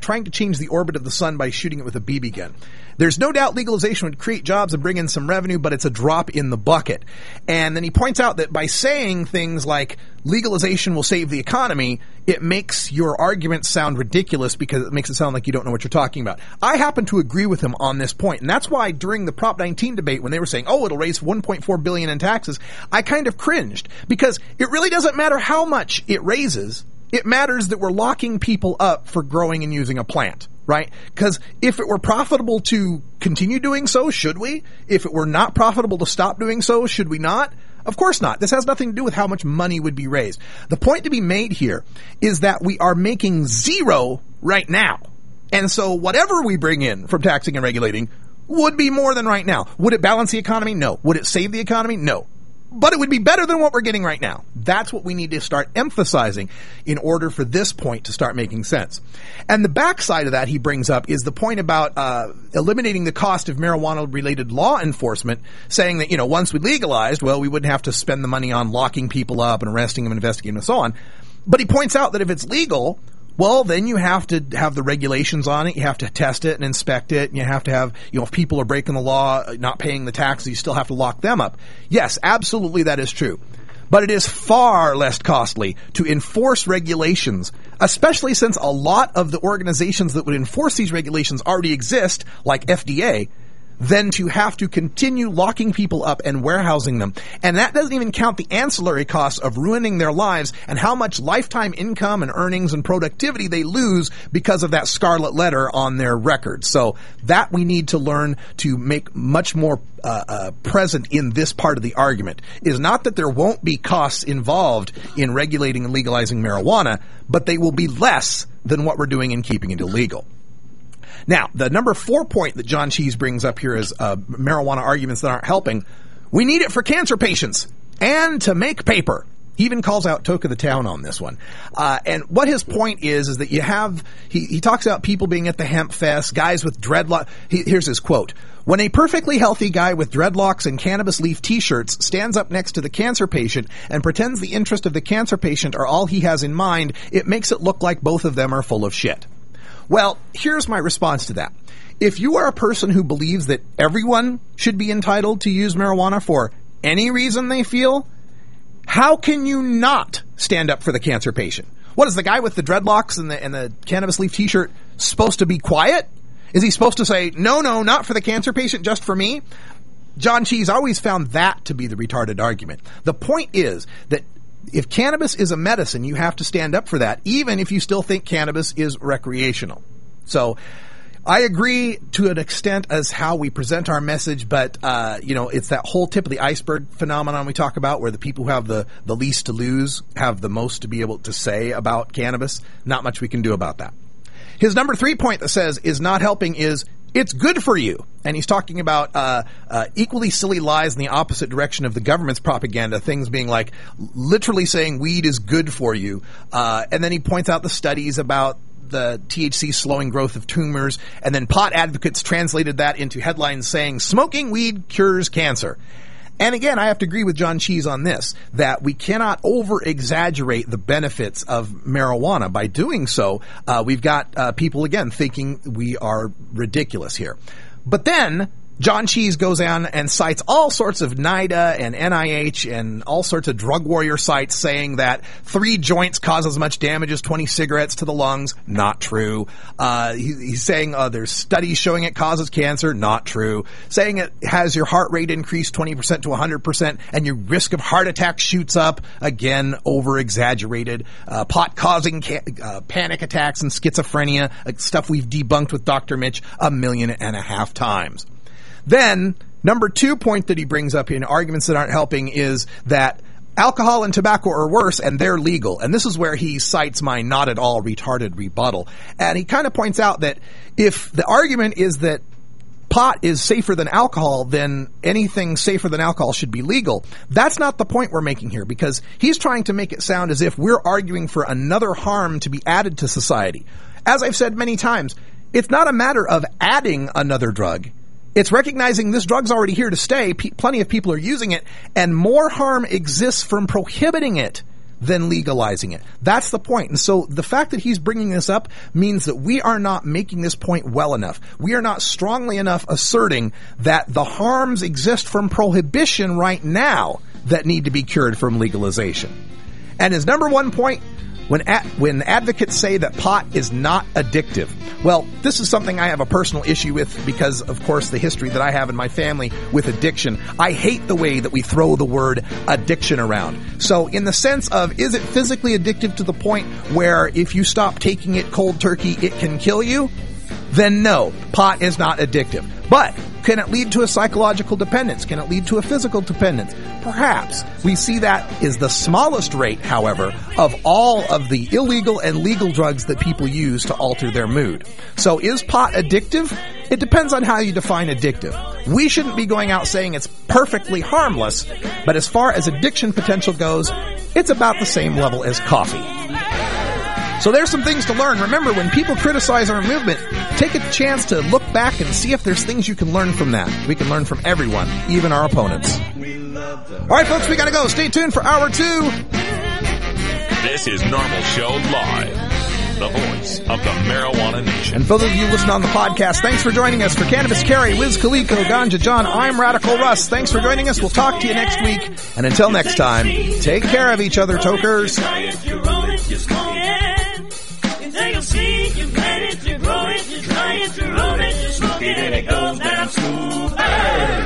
the orbit of the sun by shooting it with a BB gun. There's no doubt legalization would create jobs and bring in some revenue, but it's a drop in the bucket. And then he points out that by saying things like legalization will save the economy, it makes your argument sound ridiculous because it makes it sound like you don't know what you're talking about. I happen to agree with him on this point, and that's why during the Prop 19 debate, when they were saying, it'll raise $1.4 billion in taxes, I kind of cringed, because it really doesn't matter how much it raises. It matters that we're locking people up for growing and using a plant, right? Because if it were profitable to continue doing so, should we? If it were not profitable to stop doing so, should we not? Of course not. This has nothing to do with how much money would be raised. The point to be made here is that we are making zero right now. And so whatever we bring in from taxing and regulating would be more than right now. Would it balance the economy? No. Would it save the economy? No. But it would be better than what we're getting right now. That's what we need to start emphasizing in order for this point to start making sense. And the backside of that he brings up is the point about eliminating the cost of marijuana-related law enforcement, saying that, once we legalized, we wouldn't have to spend the money on locking people up and arresting them and investigating them and so on. But he points out that if it's legal, then you have to have the regulations on it. You have to test it and inspect it. And you have to have, if people are breaking the law, not paying the taxes, you still have to lock them up. Yes, absolutely that is true. But it is far less costly to enforce regulations, especially since a lot of the organizations that would enforce these regulations already exist, like FDA, than to have to continue locking people up and warehousing them. And that doesn't even count the ancillary costs of ruining their lives and how much lifetime income and earnings and productivity they lose because of that scarlet letter on their record. So that we need to learn to make much more present in this part of the argument, is not that there won't be costs involved in regulating and legalizing marijuana, but they will be less than what we're doing in keeping it illegal. Now, the number 4 point that John Cheese brings up here is marijuana arguments that aren't helping. We need it for cancer patients and to make paper. He even calls out Toke the Town on this one. And what his point is that you have, he talks about people being at the hemp fest, guys with dreadlocks. Here's his quote. When a perfectly healthy guy with dreadlocks and cannabis leaf t-shirts stands up next to the cancer patient and pretends the interest of the cancer patient are all he has in mind, it makes it look like both of them are full of shit. Well, here's my response to that. If you are a person who believes that everyone should be entitled to use marijuana for any reason they feel, how can you not stand up for the cancer patient? What is the guy with the dreadlocks and the cannabis leaf t-shirt supposed to be quiet? Is he supposed to say, no, not for the cancer patient, just for me? John Cheese always found that to be the retarded argument. The point is that if cannabis is a medicine, you have to stand up for that, even if you still think cannabis is recreational. So I agree to an extent as how we present our message, but, it's that whole tip of the iceberg phenomenon we talk about where the people who have the least to lose have the most to be able to say about cannabis. Not much we can do about that. His number 3 point that says is not helping is it's good for you. And he's talking about equally silly lies in the opposite direction of the government's propaganda, things being like literally saying weed is good for you. And then he points out the studies about the THC slowing growth of tumors, and then pot advocates translated that into headlines saying smoking weed cures cancer. And again, I have to agree with John Cheese on this, that we cannot over-exaggerate the benefits of marijuana. By doing so, we've got people, again, thinking we are ridiculous here. But then John Cheese goes on and cites all sorts of NIDA and NIH and all sorts of drug warrior sites saying that 3 joints cause as much damage as 20 cigarettes to the lungs. Not true. He's saying there's studies showing it causes cancer. Not true. Saying it has your heart rate increased 20% to 100% and your risk of heart attack shoots up. Again, over-exaggerated. Pot causing panic attacks and schizophrenia, stuff we've debunked with Dr. Mitch 1.5 million times. Then, number 2 point that he brings up in arguments that aren't helping is that alcohol and tobacco are worse and they're legal. And this is where he cites my not at all retarded rebuttal. And he kind of points out that if the argument is that pot is safer than alcohol, then anything safer than alcohol should be legal. That's not the point we're making here, because he's trying to make it sound as if we're arguing for another harm to be added to society. As I've said many times, it's not a matter of adding another drug. It's recognizing this drug's already here to stay. Plenty of people are using it, and more harm exists from prohibiting it than legalizing it. That's the point. And so the fact that he's bringing this up means that we are not making this point well enough. We are not strongly enough asserting that the harms exist from prohibition right now that need to be cured from legalization. And his number 1 point, when advocates say that pot is not addictive, well, this is something I have a personal issue with because, of course, the history that I have in my family with addiction. I hate the way that we throw the word addiction around. So in the sense of, is it physically addictive to the point where if you stop taking it cold turkey, it can kill you? Then no, pot is not addictive. But can it lead to a psychological dependence? Can it lead to a physical dependence? Perhaps. We see that is the smallest rate, however, of all of the illegal and legal drugs that people use to alter their mood. So is pot addictive? It depends on how you define addictive. We shouldn't be going out saying it's perfectly harmless, but as far as addiction potential goes, it's about the same level as coffee. So there's some things to learn. Remember, when people criticize our movement, take a chance to look back and see if there's things you can learn from that. We can learn from everyone, even our opponents. All right, folks, we got to go. Stay tuned for Hour 2. This is Normal Show Live, the voice of the Marijuana Nation. And for those of you listening on the podcast, thanks for joining us. For Cannabis Carrie, Wiz Khalico, Ganja John, I'm Radical Russ. Thanks for joining us. We'll talk to you next week. And until next time, take care of each other, tokers. Take a seed, you plant it, you grow it, you dry it, you roll it, you smoke it, and it goes down smooth.